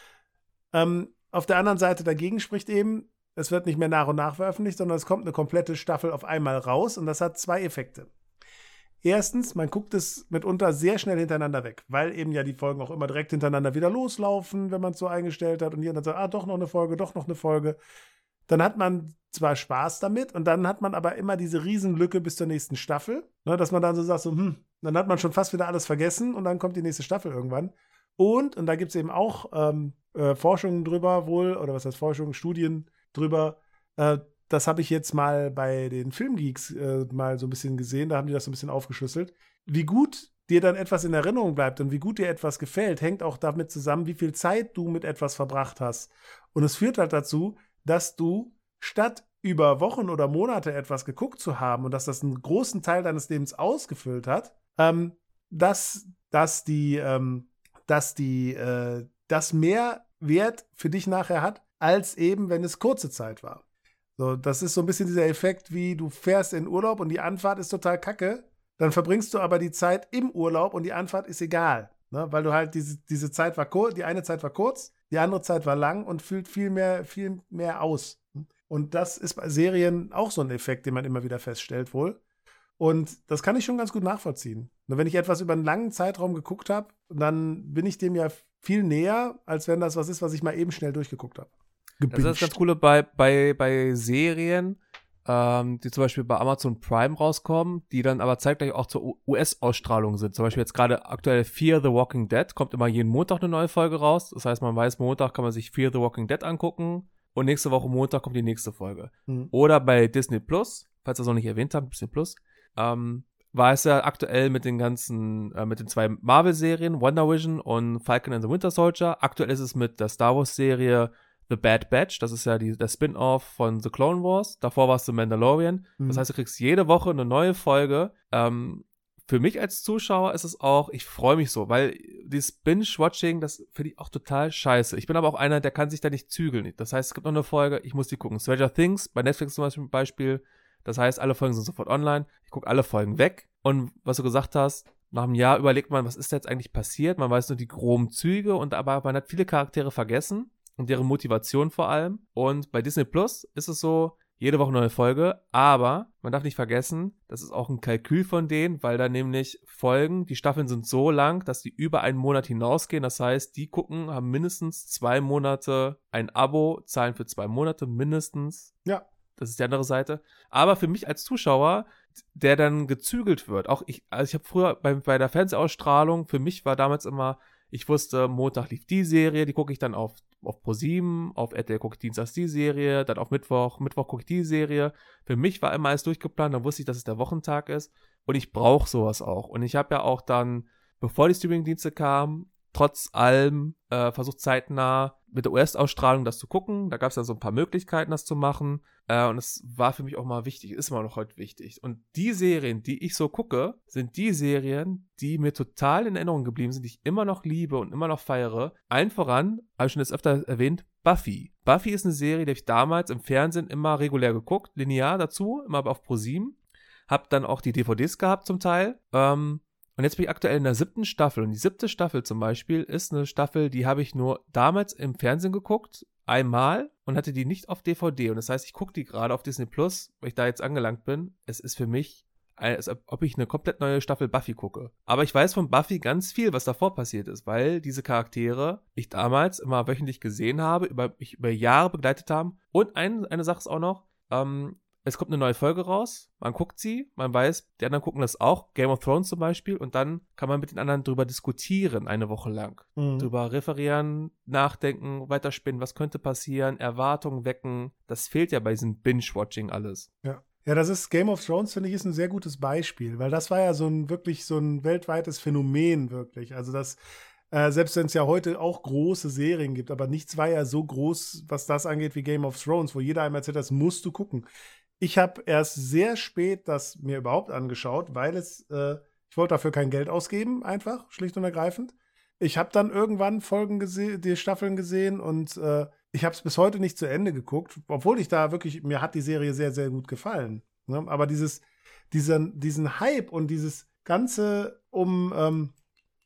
B: Ähm, auf der anderen Seite dagegen spricht eben, es wird nicht mehr nach und nach veröffentlicht, sondern es kommt eine komplette Staffel auf einmal raus und das hat zwei Effekte. Erstens, man guckt es mitunter sehr schnell hintereinander weg, weil eben ja die Folgen auch immer direkt hintereinander wieder loslaufen, wenn man es so eingestellt hat und hier dann sagt, ah, doch noch eine Folge, doch noch eine Folge. Dann hat man zwar Spaß damit und dann hat man aber immer diese Riesenlücke bis zur nächsten Staffel, ne, dass man dann so sagt, so, hm, dann hat man schon fast wieder alles vergessen und dann kommt die nächste Staffel irgendwann. Und, und da gibt es eben auch ähm, äh, Forschungen drüber wohl, oder was heißt Forschungen, Studien drüber, äh, das habe ich jetzt mal bei den Filmgeeks äh, mal so ein bisschen gesehen, da haben die das so ein bisschen aufgeschlüsselt. Wie gut dir dann etwas in Erinnerung bleibt und wie gut dir etwas gefällt, hängt auch damit zusammen, wie viel Zeit du mit etwas verbracht hast. Und es führt halt dazu, dass du statt über Wochen oder Monate etwas geguckt zu haben und dass das einen großen Teil deines Lebens ausgefüllt hat, ähm, dass, dass die, ähm, dass die, äh, das mehr Wert für dich nachher hat, als eben, wenn es kurze Zeit war. So, das ist so ein bisschen dieser Effekt, wie du fährst in Urlaub und die Anfahrt ist total kacke, dann verbringst du aber die Zeit im Urlaub und die Anfahrt ist egal, ne? Weil du halt diese, diese Zeit war kurz, die eine Zeit war kurz, die andere Zeit war lang und fühlt viel mehr, viel mehr aus. Und das ist bei Serien auch so ein Effekt, den man immer wieder feststellt wohl. Und das kann ich schon ganz gut nachvollziehen. Nur wenn ich etwas über einen langen Zeitraum geguckt habe, dann bin ich dem ja viel näher, als wenn das was ist, was ich mal eben schnell durchgeguckt habe.
A: Das ist das ganz Coole bei, bei, bei Serien, ähm, die zum Beispiel bei Amazon Prime rauskommen, die dann aber zeitgleich auch zur U S-Ausstrahlung sind. Zum Beispiel jetzt gerade aktuell Fear the Walking Dead, kommt immer jeden Montag eine neue Folge raus. Das heißt, man weiß, Montag kann man sich Fear the Walking Dead angucken und nächste Woche Montag kommt die nächste Folge. Mhm. Oder bei Disney Plus, falls ihr es noch nicht erwähnt habt, Disney Plus, ähm, war es ja aktuell mit den ganzen, äh, mit den zwei Marvel-Serien, Wonder Vision und Falcon and the Winter Soldier. Aktuell ist es mit der Star Wars-Serie The Bad Batch, das ist ja die, der Spin-Off von The Clone Wars. Davor war es The Mandalorian. Mhm. Das heißt, du kriegst jede Woche eine neue Folge. Ähm, für mich als Zuschauer ist es auch, ich freue mich so, weil dieses Binge-Watching, das finde ich auch total scheiße. Ich bin aber auch einer, der kann sich da nicht zügeln. Das heißt, es gibt noch eine Folge, ich muss die gucken. Stranger Things, bei Netflix zum Beispiel, das heißt, alle Folgen sind sofort online. Ich gucke alle Folgen weg. Und was du gesagt hast, nach einem Jahr überlegt man, was ist da jetzt eigentlich passiert? Man weiß nur die groben Züge, und aber man hat viele Charaktere vergessen. Und deren Motivation vor allem. Und bei Disney Plus ist es so, jede Woche eine neue Folge, aber man darf nicht vergessen, das ist auch ein Kalkül von denen, weil da nämlich Folgen, die Staffeln sind so lang, dass die über einen Monat hinausgehen. Das heißt, die gucken, haben mindestens zwei Monate ein Abo, zahlen für zwei Monate mindestens.
B: Ja.
A: Das ist die andere Seite. Aber für mich als Zuschauer, der dann gezügelt wird, auch ich, also ich habe früher bei, bei der Fernsehausstrahlung, für mich war damals immer, ich wusste, Montag lief die Serie, die gucke ich dann auf auf ProSieben, auf R T L gucke ich dienstags die Serie, dann auf Mittwoch, Mittwoch gucke ich die Serie. Für mich war immer alles durchgeplant, dann wusste ich, dass es der Wochentag ist und ich brauche sowas auch. Und ich habe ja auch dann, bevor die Streamingdienste kamen, trotz allem äh, versucht zeitnah mit der U S-Ausstrahlung das zu gucken. Da gab es dann so ein paar Möglichkeiten, das zu machen. Äh, und es war für mich auch mal wichtig, ist immer noch heute wichtig. Und die Serien, die ich so gucke, sind die Serien, die mir total in Erinnerung geblieben sind, die ich immer noch liebe und immer noch feiere. Allen voran, habe ich schon jetzt öfter erwähnt, Buffy. Buffy ist eine Serie, die habe ich damals im Fernsehen immer regulär geguckt, linear dazu, immer auf ProSieben. Hab dann auch die D V Ds gehabt zum Teil. Ähm, Und jetzt bin ich aktuell in der siebten Staffel. Und die siebte Staffel zum Beispiel ist eine Staffel, die habe ich nur damals im Fernsehen geguckt, einmal. und hatte die nicht auf D V D. Und das heißt, ich gucke die gerade auf Disney Plus, weil ich da jetzt angelangt bin. Es ist für mich, als ob ich eine komplett neue Staffel Buffy gucke. Aber ich weiß von Buffy ganz viel, was davor passiert ist, weil diese Charaktere ich damals immer wöchentlich gesehen habe, über, mich über Jahre begleitet haben. Und ein, eine Sache ist auch noch, ähm, es kommt eine neue Folge raus, man guckt sie, man weiß, die anderen gucken das auch, Game of Thrones zum Beispiel, und dann kann man mit den anderen drüber diskutieren, eine Woche lang. Mhm. Drüber referieren, nachdenken, weiterspinnen, was könnte passieren, Erwartungen wecken. Das fehlt ja bei diesem Binge-Watching alles.
B: Ja. Ja, das ist Game of Thrones, finde ich, ist ein sehr gutes Beispiel, weil das war ja so ein wirklich so ein weltweites Phänomen, wirklich. Also das, äh, selbst wenn es ja heute auch große Serien gibt, aber nichts war ja so groß, was das angeht, wie Game of Thrones, wo jeder einem erzählt, das musst du gucken. Ich habe erst sehr spät das mir überhaupt angeschaut, weil es, äh, ich wollte dafür kein Geld ausgeben, einfach, schlicht und ergreifend. Ich habe dann irgendwann Folgen gesehen, die Staffeln gesehen und äh, ich habe es bis heute nicht zu Ende geguckt, obwohl ich da wirklich, mir hat die Serie sehr, sehr gut gefallen. Ne? Aber dieses, diesen, diesen Hype und dieses Ganze um, ähm,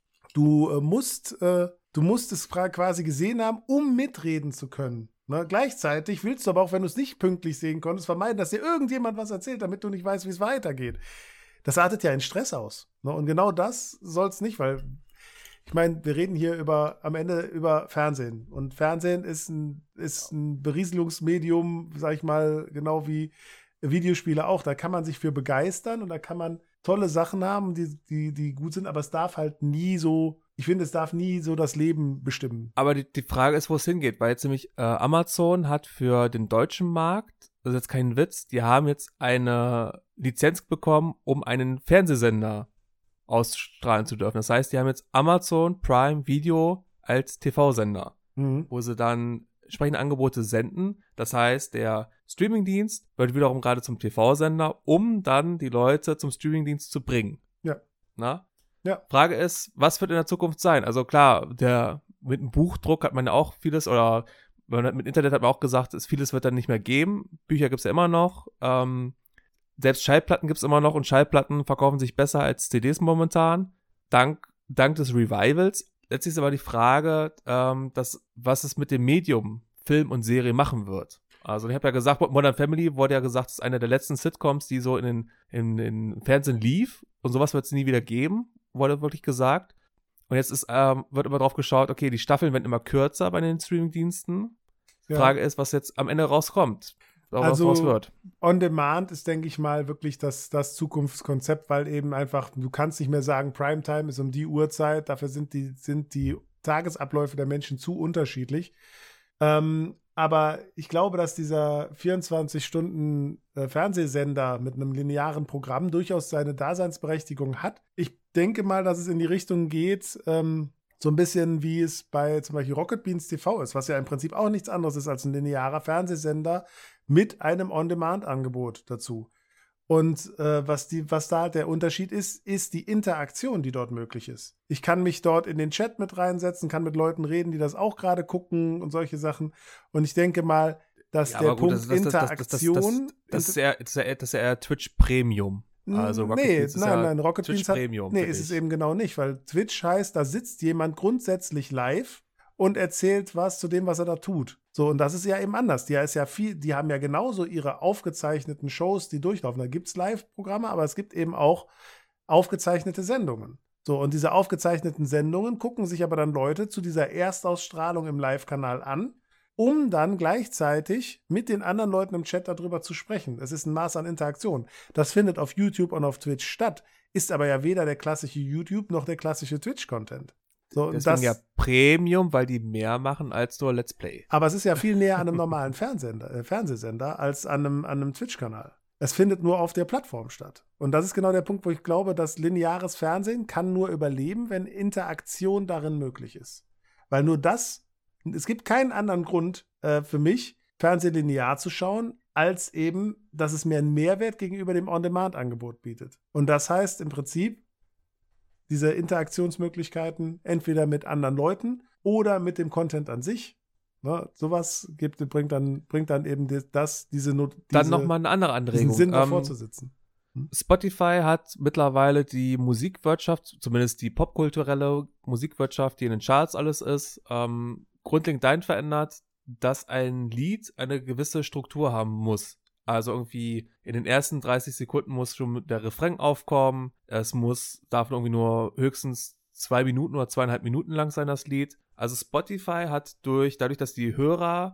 B: du äh, musst, äh, du musst es quasi gesehen haben, um mitreden zu können. Ne? Gleichzeitig willst du aber auch, wenn du es nicht pünktlich sehen konntest, vermeiden, dass dir irgendjemand was erzählt, damit du nicht weißt, wie es weitergeht. Das artet ja in Stress aus. Ne? Und genau das soll es nicht, weil ich meine, wir reden hier über am Ende über Fernsehen. Und Fernsehen ist ein, ist ein Berieselungsmedium, sag ich mal, genau wie Videospiele auch. Da kann man sich für begeistern und da kann man tolle Sachen haben, die, die, die gut sind, aber es darf halt nie so, ich finde, es darf nie so das Leben bestimmen.
A: Aber die, die Frage ist, wo es hingeht, weil jetzt nämlich äh, Amazon hat für den deutschen Markt, das ist jetzt kein Witz, die haben jetzt eine Lizenz bekommen, um einen Fernsehsender ausstrahlen zu dürfen. Das heißt, die haben jetzt Amazon Prime Video als T V-Sender, mhm. wo sie dann entsprechende Angebote senden. Das heißt, der Streamingdienst wird wiederum gerade zum T V-Sender, um dann die Leute zum Streamingdienst zu bringen.
B: Ja.
A: Na?
B: Ja.
A: Frage ist, was wird in der Zukunft sein? Also klar, der mit dem Buchdruck hat man ja auch vieles, oder mit Internet hat man auch gesagt, es, vieles wird dann nicht mehr geben. Bücher gibt es ja immer noch. Ähm, Selbst Schallplatten gibt es immer noch und Schallplatten verkaufen sich besser als C Ds momentan, dank, dank des Revivals. Letztlich ist aber die Frage, ähm, dass, was es mit dem Medium Film und Serie machen wird. Also ich habe ja gesagt, Modern Family wurde ja gesagt, das ist eine der letzten Sitcoms, die so in den in, in Fernsehen lief, und sowas wird es nie wieder geben, wurde wirklich gesagt. Und jetzt ist, ähm, wird immer drauf geschaut, okay, die Staffeln werden immer kürzer bei den Streamingdiensten. Die ja. Frage ist, was jetzt am Ende rauskommt.
B: Also wird. On Demand ist, denke ich mal, wirklich das, das Zukunftskonzept, weil eben einfach, du kannst nicht mehr sagen, Primetime ist um die Uhrzeit, dafür sind die, sind die Tagesabläufe der Menschen zu unterschiedlich. Ähm, aber ich glaube, dass dieser vierundzwanzig Stunden äh, Fernsehsender mit einem linearen Programm durchaus seine Daseinsberechtigung hat. Ich denke mal, dass es in die Richtung geht, ähm, so ein bisschen wie es bei zum Beispiel Rocket Beans T V ist, was ja im Prinzip auch nichts anderes ist als ein linearer Fernsehsender mit einem On-Demand-Angebot dazu. Und äh, was, die, was da der Unterschied ist, ist die Interaktion, die dort möglich ist. Ich kann mich dort in den Chat mit reinsetzen, kann mit Leuten reden, die das auch gerade gucken und solche Sachen. Und ich denke mal, dass ja, der gut, Punkt das, das, Interaktion...
A: Das, das, das, das, das, ist eher, das, ist eher, das ist eher Twitch Premium. Also Rocket
B: nee,
A: Beans ist
B: nein,
A: ja
B: nein, Rocket
A: Twitch
B: Beans hat,
A: Premium.
B: Nee, ist es eben genau nicht, weil Twitch heißt, da sitzt jemand grundsätzlich live und erzählt was zu dem, was er da tut. So, und das ist ja eben anders. Die, ist ja viel, die haben ja genauso ihre aufgezeichneten Shows, die durchlaufen. Da gibt es Live-Programme, aber es gibt eben auch aufgezeichnete Sendungen. So, und diese aufgezeichneten Sendungen gucken sich aber dann Leute zu dieser Erstausstrahlung im Live-Kanal an, um dann gleichzeitig mit den anderen Leuten im Chat darüber zu sprechen. Es ist ein Maß an Interaktion. Das findet auf YouTube und auf Twitch statt, ist aber ja weder der klassische YouTube noch der klassische Twitch-Content. So,
A: Deswegen
B: das,
A: ja Premium, weil die mehr machen als nur Let's Play.
B: Aber es ist ja viel näher an einem normalen Fernsehsender, äh, Fernsehsender als an einem, an einem Twitch-Kanal. Es findet nur auf der Plattform statt. Und das ist genau der Punkt, wo ich glaube, dass lineares Fernsehen kann nur überleben, wenn Interaktion darin möglich ist. Weil nur das, es gibt keinen anderen Grund äh, für mich, Fernsehen linear zu schauen, als eben, dass es mir einen Mehrwert gegenüber dem On-Demand-Angebot bietet. Und das heißt im Prinzip, diese Interaktionsmöglichkeiten entweder mit anderen Leuten oder mit dem Content an sich. Ne, sowas gibt, bringt, dann, bringt dann eben das, diese Not. Diese,
A: dann nochmal eine andere Anregung.
B: Diesen Sinn davor ähm, zu sitzen.
A: Hm? Spotify hat mittlerweile die Musikwirtschaft, zumindest die popkulturelle Musikwirtschaft, die in den Charts alles ist, ähm, grundlegend dahin verändert, dass ein Lied eine gewisse Struktur haben muss. Also irgendwie in den ersten dreißig Sekunden muss schon der Refrain aufkommen. Es muss, darf irgendwie nur höchstens zwei Minuten oder zweieinhalb Minuten lang sein, das Lied. Also Spotify hat durch, dadurch, dass die Hörer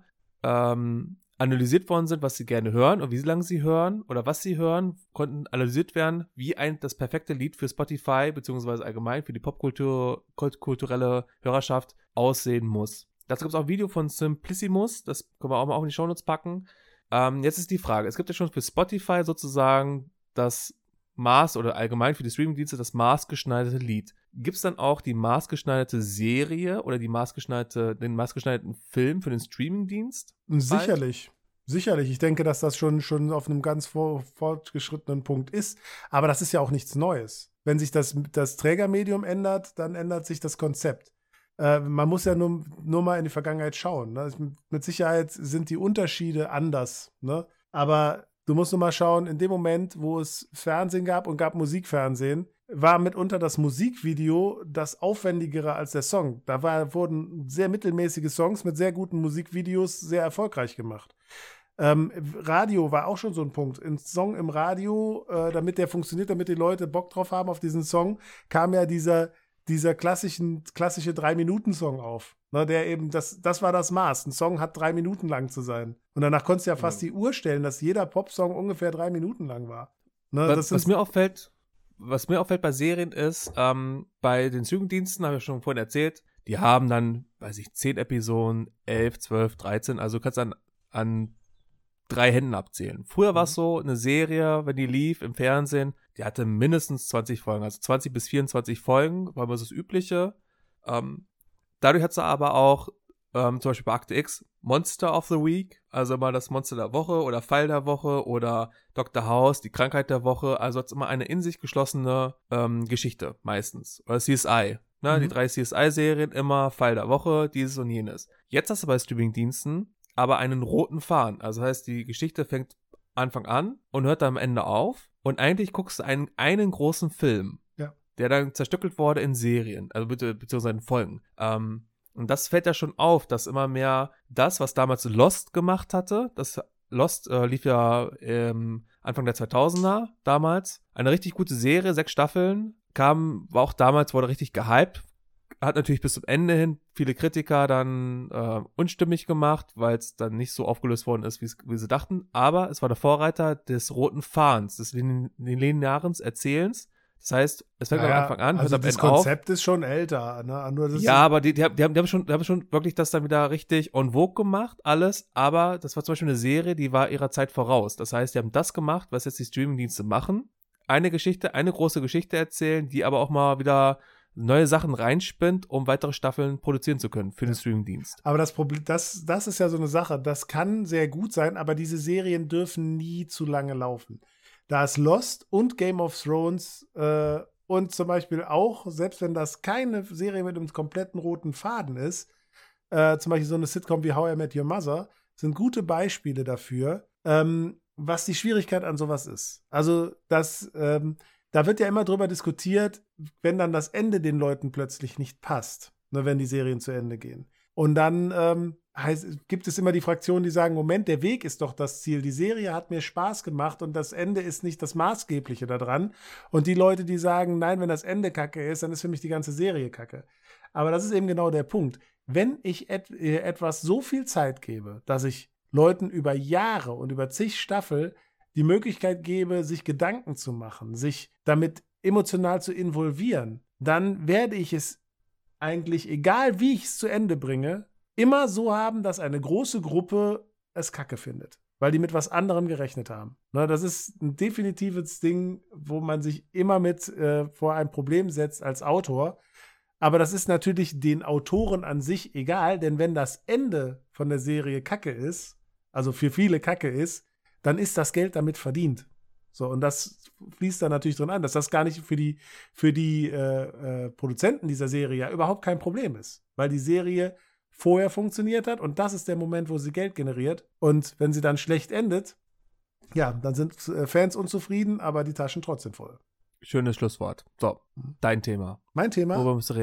A: ähm, analysiert worden sind, was sie gerne hören und wie lange sie hören oder was sie hören, konnten analysiert werden, wie ein das perfekte Lied für Spotify beziehungsweise allgemein für die Popkultur, kulturelle Hörerschaft aussehen muss. Dazu gibt es auch ein Video von Simplicissimus, das können wir auch mal auf die Shownotes packen. Ähm, jetzt ist die Frage, es gibt ja schon für Spotify sozusagen das Maß oder allgemein für die Streamingdienste das maßgeschneiderte Lied. Gibt es dann auch die maßgeschneiderte Serie oder die maßgeschneiderte, den maßgeschneiderten Film für den Streamingdienst?
B: Sicherlich. Bald? Sicherlich. Ich denke, dass das schon, schon auf einem ganz vor, fortgeschrittenen Punkt ist. Aber das ist ja auch nichts Neues. Wenn sich das, das Trägermedium ändert, dann ändert sich das Konzept. Äh, man muss ja nur, nur mal in die Vergangenheit schauen. Ne? Mit Sicherheit sind die Unterschiede anders. Ne? Aber du musst nur mal schauen, in dem Moment, wo es Fernsehen gab und gab Musikfernsehen, war mitunter das Musikvideo das aufwendigere als der Song. Da war, wurden sehr mittelmäßige Songs mit sehr guten Musikvideos sehr erfolgreich gemacht. Ähm, Radio war auch schon so ein Punkt. Ein Song im Radio, äh, damit der funktioniert, damit die Leute Bock drauf haben auf diesen Song, kam ja dieser, dieser klassischen, klassische drei-Minuten-Song auf. Ne, der eben, das, das war das Maß. Ein Song hat drei Minuten lang zu sein. Und danach konntest du ja fast ja. die Uhr stellen, dass jeder Popsong ungefähr drei Minuten lang war. Ne,
A: was,
B: das
A: was mir auffällt, was mir auffällt bei Serien ist, ähm, bei den Streamingdiensten, habe ich schon vorhin erzählt, die haben dann, weiß ich, zehn Episoden, elf, zwölf, dreizehn, also du kannst dann an drei Händen abzählen. Früher mhm. war es so, eine Serie, wenn die lief im Fernsehen, die hatte mindestens zwanzig Folgen, also zwanzig bis vierundzwanzig Folgen, war immer so das Übliche. Ähm, dadurch hat sie aber auch, ähm, zum Beispiel bei Akte X, Monster of the Week, also immer das Monster der Woche oder Fall der Woche oder Doktor House, die Krankheit der Woche, also hat es immer eine in sich geschlossene ähm, Geschichte meistens. Oder C S I, ne? Mhm. Die drei C S I-Serien, immer Fall der Woche, dieses und jenes. Jetzt hast du bei Streamingdiensten aber einen roten Faden, also das heißt, die Geschichte fängt Anfang an und hört dann am Ende auf und eigentlich guckst du einen, einen großen Film,
B: ja.
A: der dann zerstückelt wurde in Serien, also bitte, beziehungsweise in Folgen. Ähm, Und das fällt ja schon auf, dass immer mehr das, was damals Lost gemacht hatte, das Lost äh, lief ja ähm, Anfang der zweitausender damals, eine richtig gute Serie, sechs Staffeln, kam, war auch damals, wurde richtig gehypt, hat natürlich bis zum Ende hin viele Kritiker dann äh, unstimmig gemacht, weil es dann nicht so aufgelöst worden ist, wie sie dachten, aber es war der Vorreiter des roten Fadens, des lin- linearen Erzählens. Das heißt, es fängt
B: naja,
A: am Anfang an,
B: also
A: hört am
B: das
A: Ende auf.
B: Konzept ist schon älter. Ne? Nur das
A: ja, aber die, die, haben, die, haben, die, haben schon, die haben schon wirklich das dann wieder richtig en vogue gemacht, alles. Aber das war zum Beispiel eine Serie, die war ihrer Zeit voraus. Das heißt, die haben das gemacht, was jetzt die Streamingdienste machen. Eine Geschichte, eine große Geschichte erzählen, die aber auch mal wieder neue Sachen reinspinnt, um weitere Staffeln produzieren zu können für den Streamingdienst.
B: Aber das Problem, das, das ist ja so eine Sache. Das kann sehr gut sein, aber diese Serien dürfen nie zu lange laufen. Da ist Lost und Game of Thrones äh, und zum Beispiel auch, selbst wenn das keine Serie mit einem kompletten roten Faden ist, äh, zum Beispiel so eine Sitcom wie How I Met Your Mother, sind gute Beispiele dafür, ähm, was die Schwierigkeit an sowas ist. Also, das, ähm, da wird ja immer drüber diskutiert, wenn dann das Ende den Leuten plötzlich nicht passt, ne, wenn die Serien zu Ende gehen. Und dann ähm, heißt, gibt es immer die Fraktionen, die sagen, Moment, der Weg ist doch das Ziel. Die Serie hat mir Spaß gemacht und das Ende ist nicht das Maßgebliche daran. Und die Leute, die sagen, nein, wenn das Ende kacke ist, dann ist für mich die ganze Serie kacke. Aber das ist eben genau der Punkt. Wenn ich et- etwas so viel Zeit gebe, dass ich Leuten über Jahre und über zig Staffel die Möglichkeit gebe, sich Gedanken zu machen, sich damit emotional zu involvieren, dann werde ich es eigentlich, egal wie ich es zu Ende bringe, immer so haben, dass eine große Gruppe es kacke findet, weil die mit was anderem gerechnet haben. Ne, das ist ein definitives Ding, wo man sich immer mit äh, vor ein Problem setzt als Autor. Aber das ist natürlich den Autoren an sich egal, denn wenn das Ende von der Serie kacke ist, also für viele kacke ist, dann ist das Geld damit verdient. So, und das fließt da natürlich drin an, dass das gar nicht für die, für die äh, äh, Produzenten dieser Serie ja überhaupt kein Problem ist, weil die Serie vorher funktioniert hat und das ist der Moment, wo sie Geld generiert. Und wenn sie dann schlecht endet, ja, dann sind äh, Fans unzufrieden, aber die Taschen trotzdem voll.
A: Schönes Schlusswort. So, dein Thema.
B: Mein Thema?
A: Worüber müssen wir reden?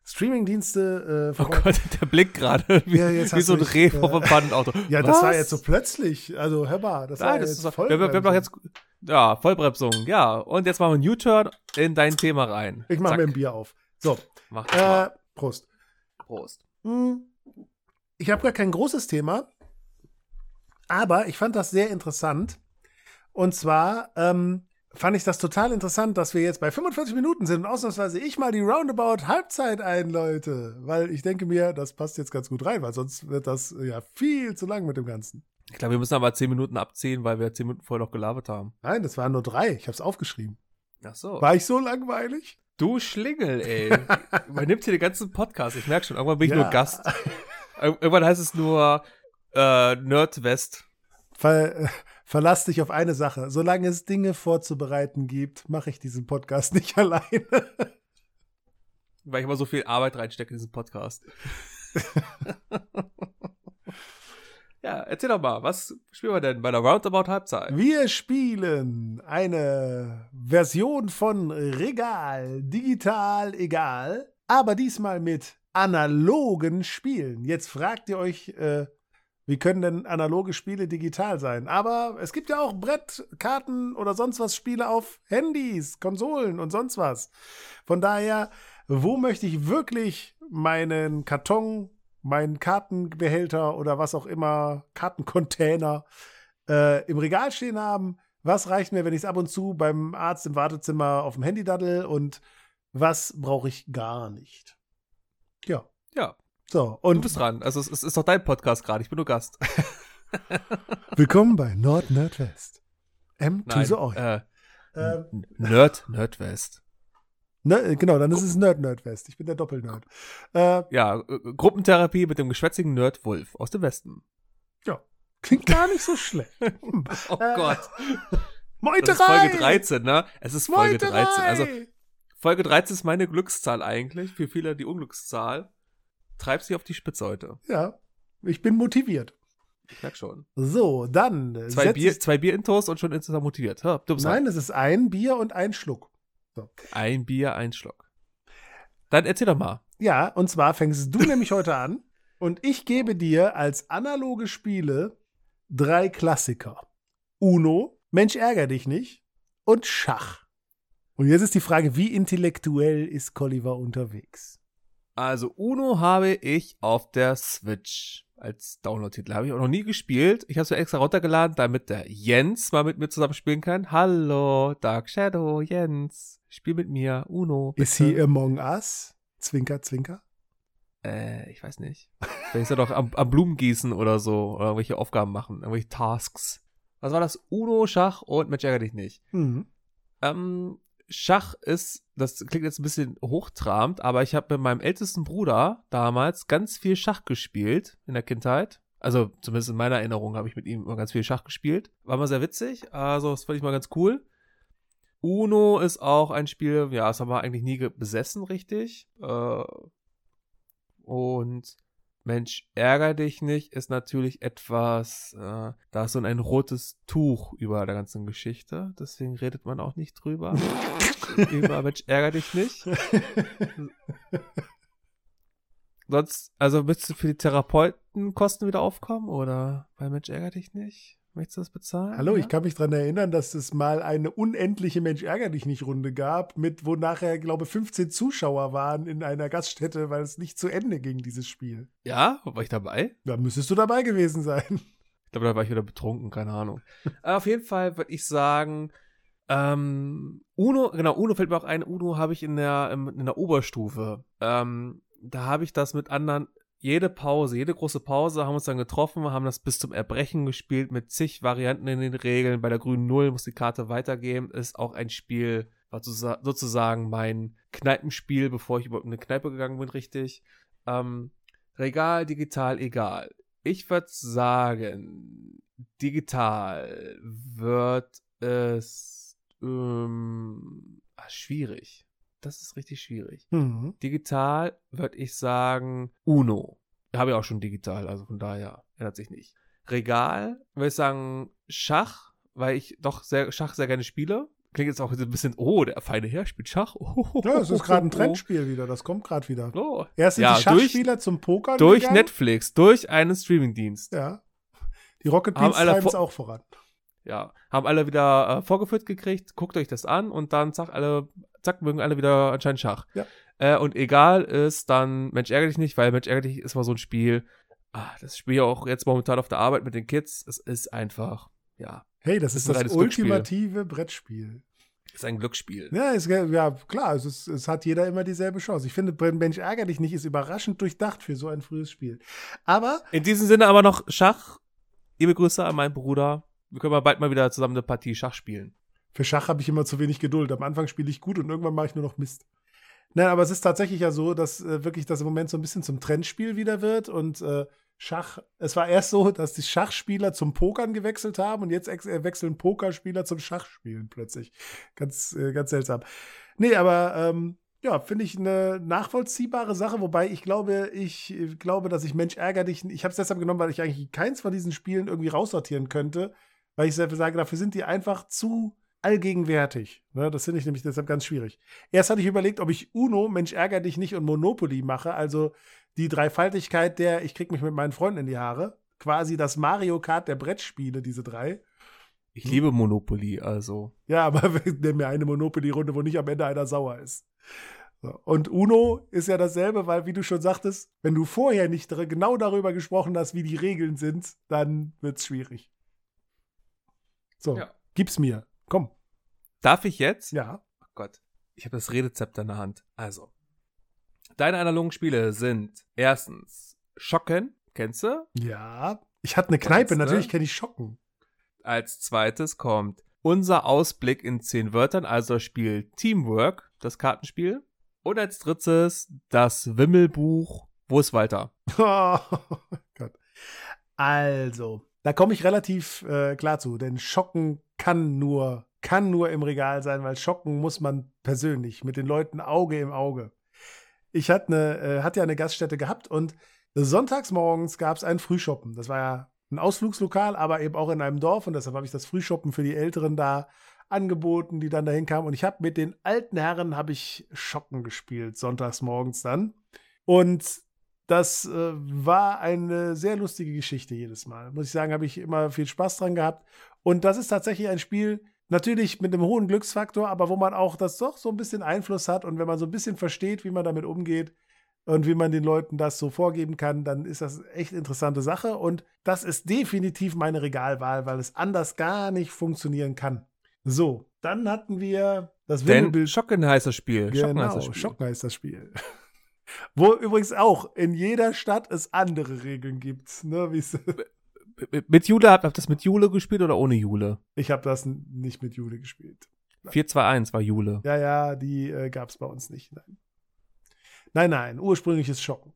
B: Streamingdienste. Äh,
A: oh Gott, der Blick gerade. Wie,
B: ja, jetzt
A: wie so ein
B: mich,
A: Reh vor einem Pannenauto.
B: Ja,
A: Was?
B: das war jetzt so plötzlich. Also, hör mal, das
A: Nein,
B: war
A: das
B: jetzt
A: ist doch,
B: voll.
A: wir, wir haben doch jetzt, ja, Vollbremsung, ja. Und jetzt machen wir einen U-Turn in dein Thema rein.
B: Ich mache
A: Zack.
B: mir ein Bier auf. So,
A: Mach
B: äh,
A: mal.
B: Prost.
A: Prost.
B: Ich habe gar kein großes Thema, aber ich fand das sehr interessant. Und zwar ähm, fand ich das total interessant, dass wir jetzt bei fünfundvierzig Minuten sind und ausnahmsweise ich mal die Roundabout Halbzeit einläute. Weil ich denke mir, das passt jetzt ganz gut rein, weil sonst wird das ja viel zu lang mit dem Ganzen.
A: Ich glaube, wir müssen aber zehn Minuten abziehen, weil wir zehn Minuten vorher noch gelabert haben.
B: Nein, das waren nur drei. Ich habe es aufgeschrieben.
A: Ach so.
B: War ich so langweilig?
A: Du Schlingel, ey. Man nimmt hier den ganzen Podcast. Ich merke schon, irgendwann bin ich
B: Ja.
A: nur Gast. Ir- Irgendwann heißt es nur äh, Nerdwest.
B: Ver, äh, verlass dich auf eine Sache. Solange es Dinge vorzubereiten gibt, mache ich diesen Podcast nicht alleine.
A: Weil ich immer so viel Arbeit reinstecke in diesen Podcast. Ja, erzähl doch mal, was spielen wir denn bei der Roundabout Halbzeit?
B: Wir spielen eine Version von Regal, digital egal, aber diesmal mit analogen Spielen. Jetzt fragt ihr euch, äh, wie können denn analoge Spiele digital sein? Aber es gibt ja auch Brettkarten oder sonst was Spiele auf Handys, Konsolen und sonst was. Von daher, wo möchte ich wirklich meinen Karton, meinen Kartenbehälter oder was auch immer, Kartencontainer äh, im Regal stehen haben? Was reicht mir, wenn ich es ab und zu beim Arzt im Wartezimmer auf dem Handy daddel? Und was brauche ich gar nicht? Ja.
A: Ja,
B: So,
A: du
B: und
A: bist dran. Also es, es ist doch dein Podcast gerade, ich bin nur Gast.
B: willkommen bei Nord Nerdwest. M to
A: Nein,
B: the O.
A: äh,
B: Ähm,
A: N- Nerd, Nerdwest.
B: ne, genau, dann ist es Nerd Nerdwest. Ich bin der Doppelnerd. Äh,
A: Ja, äh, Gruppentherapie mit dem geschwätzigen Nerd Wolf aus dem Westen.
B: ja, klingt gar nicht so schlecht. Hm.
A: Oh
B: Äh,
A: Gott.
B: Meuterei!
A: Das ist Folge dreizehn, ne? Es ist Folge
B: Meuterei!
A: dreizehn. Also Folge dreizehn ist meine Glückszahl eigentlich. Für viele die Unglückszahl. Treib sie auf die Spitze heute.
B: Ja, ich bin motiviert.
A: Ich merk schon.
B: So, dann. äh,
A: Zwei
B: setz
A: Bier,
B: ich-
A: zwei Bier intos und schon insgesamt motiviert. Ha, du bist
B: Nein, es ist ein Bier und ein Schluck. So.
A: ein Bier, ein Schluck. Dann erzähl doch mal.
B: Ja, und zwar fängst du nämlich heute an und ich gebe dir als analoge Spiele drei Klassiker. Uno, Mensch ärger dich nicht und Schach. Und jetzt ist die Frage, wie intellektuell ist Colliver unterwegs?
A: Also Uno habe ich auf der Switch als Download-Titel. Habe ich auch noch nie gespielt. Ich habe es mir extra runtergeladen, damit der Jens mal mit mir zusammen spielen kann. Hallo, Dark Shadow, Jens. Spiel mit mir, Uno. Bitte.
B: Ist he among us? Zwinker, zwinker.
A: Äh, ich weiß nicht. Vielleicht ist er doch am, am Blumen gießen oder so. Oder irgendwelche Aufgaben machen. Irgendwelche Tasks. Was war das? Uno, Schach und Mensch ärger dich nicht.
B: Mhm.
A: Ähm, Schach ist, das klingt jetzt ein bisschen hochtrabend, aber ich habe mit meinem ältesten Bruder damals ganz viel Schach gespielt in der Kindheit. Also zumindest in meiner Erinnerung habe ich mit ihm immer ganz viel Schach gespielt. War mal sehr witzig, also das fand ich mal ganz cool. Uno ist auch ein Spiel, ja, das haben wir eigentlich nie ge- besessen, richtig. Äh, und Mensch, ärger dich nicht ist natürlich etwas, äh, da ist so ein rotes Tuch über der ganzen Geschichte. Deswegen redet man auch nicht drüber. über Mensch, ärger dich nicht. Sonst, also möchtest du für die Therapeutenkosten wieder aufkommen oder bei Mensch, ärger dich nicht? Möchtest du das bezahlen?
B: Hallo,
A: ja?
B: ich kann mich daran erinnern, dass es mal eine unendliche Mensch ärger dich nicht Runde gab, mit wo nachher, glaube ich, fünfzehn Zuschauer waren in einer Gaststätte, weil es nicht zu Ende ging, dieses Spiel.
A: Ja, war ich dabei?
B: Da müsstest du dabei gewesen sein.
A: Ich glaube, da war ich wieder betrunken, keine Ahnung. Aber auf jeden Fall würde ich sagen, ähm, Uno, genau, Uno fällt mir auch ein, Uno habe ich in der, im- in der Oberstufe. Ähm, da habe ich das mit anderen, jede Pause, jede große Pause haben uns dann getroffen, haben das bis zum Erbrechen gespielt mit zig Varianten in den Regeln. Bei der grünen Null muss die Karte weitergeben. Ist auch ein Spiel, war sozusa- sozusagen mein Kneipenspiel, bevor ich überhaupt in eine Kneipe gegangen bin, richtig. Ähm, Regal, digital, egal. Ich würde sagen, digital wird es ähm, ah, schwierig. Das ist richtig schwierig.
B: Mhm.
A: Digital würde ich sagen Uno. Habe ich auch schon digital, also von daher ändert sich nicht. Regal würde ich sagen Schach, weil ich doch sehr, Schach sehr gerne spiele. klingt jetzt auch ein bisschen, oh, der feine Herr spielt Schach. Oh,
B: Ja, es ist gerade ein Trendspiel wieder, das kommt gerade wieder.
A: Oh.
B: Erst sind
A: Ja,
B: die Schachspieler zum Pokern
A: Durch
B: gegangen.
A: Netflix, durch einen Streamingdienst.
B: Ja. Die Rocket
A: Haben
B: Beans
A: alle
B: treiben es
A: vor-
B: auch voran.
A: Ja, haben alle wieder äh, vorgeführt gekriegt, guckt euch das an und dann zack, alle, zack, mögen alle wieder anscheinend Schach.
B: Ja.
A: Äh, und egal ist dann Mensch ärgere dich nicht, weil Mensch ärgere dich ist mal so ein Spiel, ah, das Spiel auch jetzt momentan auf der Arbeit mit den Kids, es ist einfach, ja,
B: Hey, das
A: Das
B: ist
A: ist ein
B: das
A: reines Glücksspiel.
B: ultimative Brettspiel.
A: ist ein Glücksspiel.
B: Ja, ist, ja klar, es, ist, es hat jeder immer dieselbe Chance. Ich finde, Mensch ärger dich nicht ist überraschend durchdacht für so ein frühes Spiel. Aber
A: In diesem Sinne aber noch Schach, liebe Grüße an meinen Bruder, wir können mal bald mal wieder zusammen eine Partie Schach spielen.
B: für Schach habe ich immer zu wenig Geduld. Am Anfang spiele ich gut und irgendwann mache ich nur noch Mist. Nein, aber es ist tatsächlich ja so, dass äh, wirklich das im Moment so ein bisschen zum Trendspiel wieder wird und äh, Schach, es war erst so, dass die Schachspieler zum Pokern gewechselt haben und jetzt ex- äh, wechseln Pokerspieler zum Schachspielen plötzlich. Ganz, äh, ganz seltsam. Nee, aber ähm, ja, finde ich eine nachvollziehbare Sache, wobei ich glaube, ich äh, glaube, dass ich Mensch ärger dich, ich habe es deshalb genommen, weil ich eigentlich keins von diesen Spielen irgendwie raussortieren könnte, weil ich selber sage, dafür sind die einfach zu allgegenwärtig. Ne, das finde ich nämlich deshalb ganz schwierig. Erst hatte ich überlegt, ob ich Uno, Mensch ärger dich nicht und Monopoly mache, also die Dreifaltigkeit der, ich krieg mich mit meinen Freunden in die Haare, quasi das Mario Kart der Brettspiele, diese drei.
A: Ich liebe Monopoly, also.
B: Ja, aber wir nehmen ja eine Monopoly-Runde, wo nicht am Ende einer sauer ist. So. Und Uno ist ja dasselbe, weil, wie du schon sagtest, wenn du vorher nicht dr- genau darüber gesprochen hast, wie die Regeln sind, dann wird's schwierig. So,
A: Ja.
B: gib's mir. Komm.
A: Darf ich jetzt?
B: Ja.
A: Oh Gott, ich habe das Redezepter in der Hand. Also, deine analogen Spiele sind erstens Schocken, kennst du?
B: Ja. Ich hatte eine Kneipe,
A: Kennst du?
B: natürlich kenne ich Schocken.
A: Als zweites kommt unser Ausblick in zehn Wörtern, also das Spiel Teamwork, das Kartenspiel. Und als drittes das Wimmelbuch, wo ist Walter?
B: Oh Gott. Also, da komme ich relativ äh, klar zu, denn Schocken kann nur, kann nur im Regal sein, weil Schocken muss man persönlich mit den Leuten Auge im Auge. Ich hatte eine, äh, hatte ja eine Gaststätte gehabt und sonntags morgens gab es ein Frühschoppen. Das war ja ein Ausflugslokal, aber eben auch in einem Dorf und deshalb habe ich das Frühschoppen für die Älteren da angeboten, die dann dahin kamen und ich habe mit den alten Herren habe ich Schocken gespielt, sonntags morgens dann. Und das äh, war eine sehr lustige Geschichte jedes Mal. Muss ich sagen, habe ich immer viel Spaß dran gehabt. Und das ist tatsächlich ein Spiel, natürlich mit einem hohen Glücksfaktor, aber wo man auch das doch so ein bisschen Einfluss hat. Und wenn man so ein bisschen versteht, wie man damit umgeht und wie man den Leuten das so vorgeben kann, dann ist das echt interessante Sache. Und das ist definitiv meine Regalwahl, weil es anders gar nicht funktionieren kann. So, dann hatten wir das
A: Denn
B: Wimmelbild.
A: Schocken heißt das Spiel. Schocken heißt
B: Genau,
A: das Spiel.
B: Schocken heißt das Spiel. Wo übrigens auch in jeder Stadt es andere Regeln gibt. Ne, wie's-
A: Mit- Mit Jule, habt ihr das mit Jule gespielt oder ohne Jule?
B: ich habe das n- nicht mit Jule gespielt.
A: vier zwei eins war Jule.
B: Ja, ja, die äh, gab es bei uns nicht. Nein, nein, nein ursprüngliches Schocken.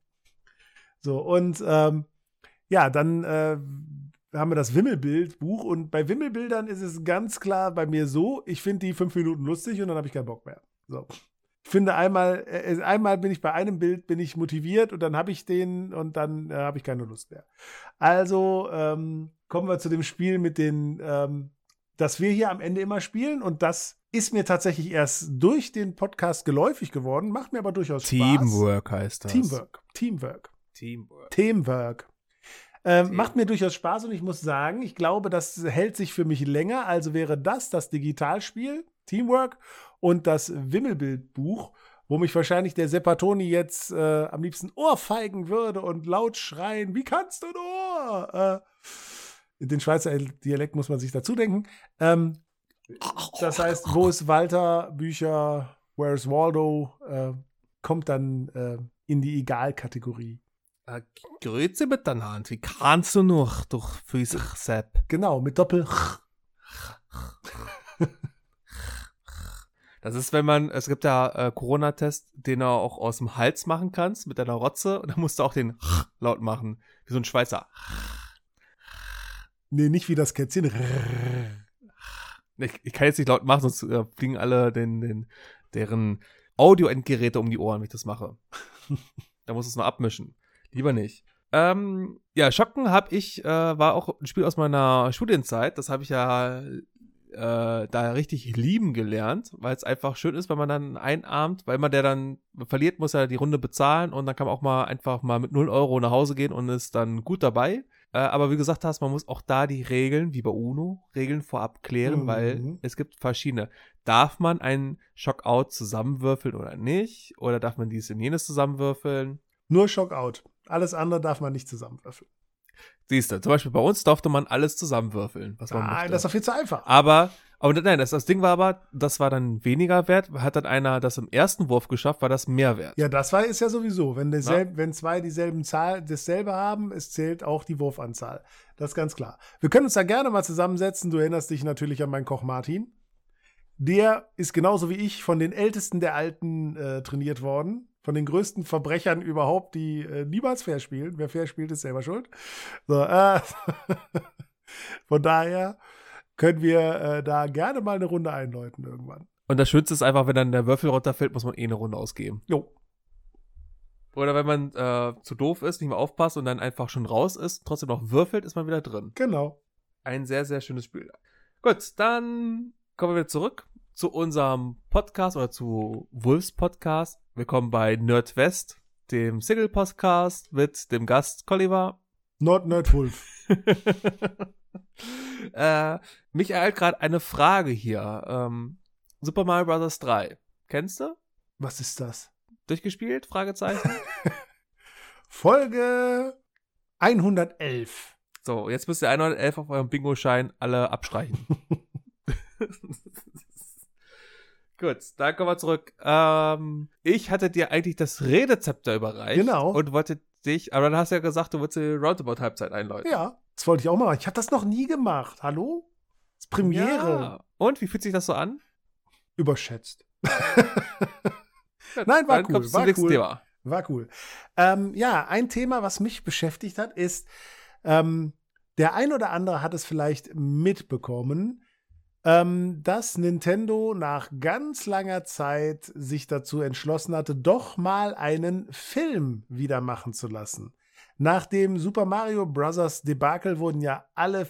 B: So, und ähm, ja, dann äh, haben wir das Wimmelbildbuch und bei Wimmelbildern ist es ganz klar bei mir so, ich finde die fünf Minuten lustig und dann habe ich keinen Bock mehr. So. Ich finde einmal, äh, einmal bin ich bei einem Bild, bin ich motiviert und dann habe ich den und dann äh, habe ich keine Lust mehr. Also ähm, kommen wir zu dem Spiel mit den, ähm, das wir hier am Ende immer spielen und das ist mir tatsächlich erst durch den Podcast geläufig geworden, macht mir aber durchaus Spaß.
A: Teamwork heißt das.
B: Teamwork. Teamwork.
A: Teamwork.
B: Teamwork. Ähm,
A: Team.
B: macht mir durchaus Spaß und ich muss sagen, ich glaube, das hält sich für mich länger. Also wäre das das Digitalspiel, Teamwork, und das Wimmelbildbuch, wo mich wahrscheinlich der Seppatoni jetzt äh, am liebsten ohrfeigen würde und laut schreien, wie kannst du nur? Äh, den Schweizer Dialekt muss man sich dazu denken. Ähm, das heißt, wo ist Walter, Bücher, Where's Waldo, äh, kommt dann äh, in die Egal-Kategorie.
A: Äh, Grüezi miteinander. Wie kannst du nur durch Physik Sepp?
B: Genau, mit Doppel.
A: Das ist, wenn man, es gibt ja äh, Corona-Test, den du auch aus dem Hals machen kannst, mit deiner Rotze. Und dann musst du auch den laut machen. Wie so ein Schweizer.
B: Nee, nicht wie das Kätzchen.
A: Ich, ich kann jetzt nicht laut machen, sonst äh, fliegen alle den, den, deren Audio-Endgeräte um die Ohren, wenn ich das mache. Da muss es nur abmischen. Lieber nicht. Ähm, ja, Schocken habe ich, äh, war auch ein Spiel aus meiner Studienzeit. Das habe ich ja äh, da richtig lieben gelernt, weil es einfach schön ist, wenn man dann einarmt, weil man der dann verliert, muss er die Runde bezahlen und dann kann man auch mal einfach mal mit null Euro nach Hause gehen und ist dann gut dabei. Äh, aber wie du gesagt hast, man muss auch da die Regeln, wie bei UNO, Regeln vorab klären,
B: Mhm.
A: weil es gibt verschiedene. Darf man einen Shockout zusammenwürfeln oder nicht? Oder darf man dies und jenes zusammenwürfeln?
B: Nur Shockout. Alles andere darf man nicht zusammenwürfeln.
A: Siehst du, zum Beispiel bei uns durfte man alles zusammenwürfeln, was man
B: Nein,
A: möchte.
B: das ist doch viel zu einfach.
A: Aber, aber nein, das, das Ding war aber, das war dann weniger wert. Hat dann einer das im ersten Wurf geschafft, war das mehr wert.
B: Ja, das war ist ja sowieso. Wenn, derselb, wenn zwei dieselben Zahl, dasselbe haben, es zählt auch die Wurfanzahl. Das ist ganz klar. Wir können uns da gerne mal zusammensetzen. Du erinnerst dich natürlich an meinen Koch Martin. Der ist genauso wie ich von den Ältesten der Alten äh, trainiert worden. Von den größten Verbrechern überhaupt, die äh, niemals fair spielen. Wer fair spielt, ist selber schuld. So, äh, von daher können wir äh, da gerne mal eine Runde einläuten irgendwann.
A: Und das Schönste ist einfach, wenn dann der Würfel runterfällt, muss man eh eine Runde ausgeben.
B: Jo.
A: Oder wenn man äh, zu doof ist, nicht mehr aufpasst und dann einfach schon raus ist, trotzdem noch würfelt, ist man wieder drin.
B: Genau.
A: Ein sehr, sehr schönes Spiel. Gut, dann kommen wir wieder zurück zu unserem Podcast oder zu Wolfs Podcast. Willkommen bei Nerdwest, dem Single-Podcast mit dem Gast Colliver.
B: Not Nerd Wolf.
A: äh, mich ereilt gerade eine Frage hier. Ähm, Super Mario Bros. drei. Kennst du?
B: Was ist das?
A: Durchgespielt? Fragezeichen.
B: Folge hundertelf.
A: So, jetzt müsst ihr hundertelf auf eurem Bingo-Schein alle abstreichen. Gut, dann kommen wir zurück. Ähm, ich hatte dir eigentlich das Redezepter überreicht.
B: Genau.
A: Und wollte dich, aber dann hast du ja gesagt, du würdest die Roundabout-Halbzeit einläuten.
B: Ja, das wollte ich auch mal machen. Ich habe das noch nie gemacht. Hallo? Das ist Premiere.
A: Ja. Und, wie fühlt sich das so an?
B: Überschätzt.
A: Gut,
B: Nein, war
A: dann
B: cool.
A: kommst du
B: War
A: zum nächsten
B: cool.
A: Thema.
B: War cool. Ähm, ja, ein Thema, was mich beschäftigt hat, ist, ähm, der ein oder andere hat es vielleicht mitbekommen, ähm, dass Nintendo nach ganz langer Zeit sich dazu entschlossen hatte, doch mal einen Film wieder machen zu lassen. Nach dem Super Mario Bros. Debakel wurden ja alle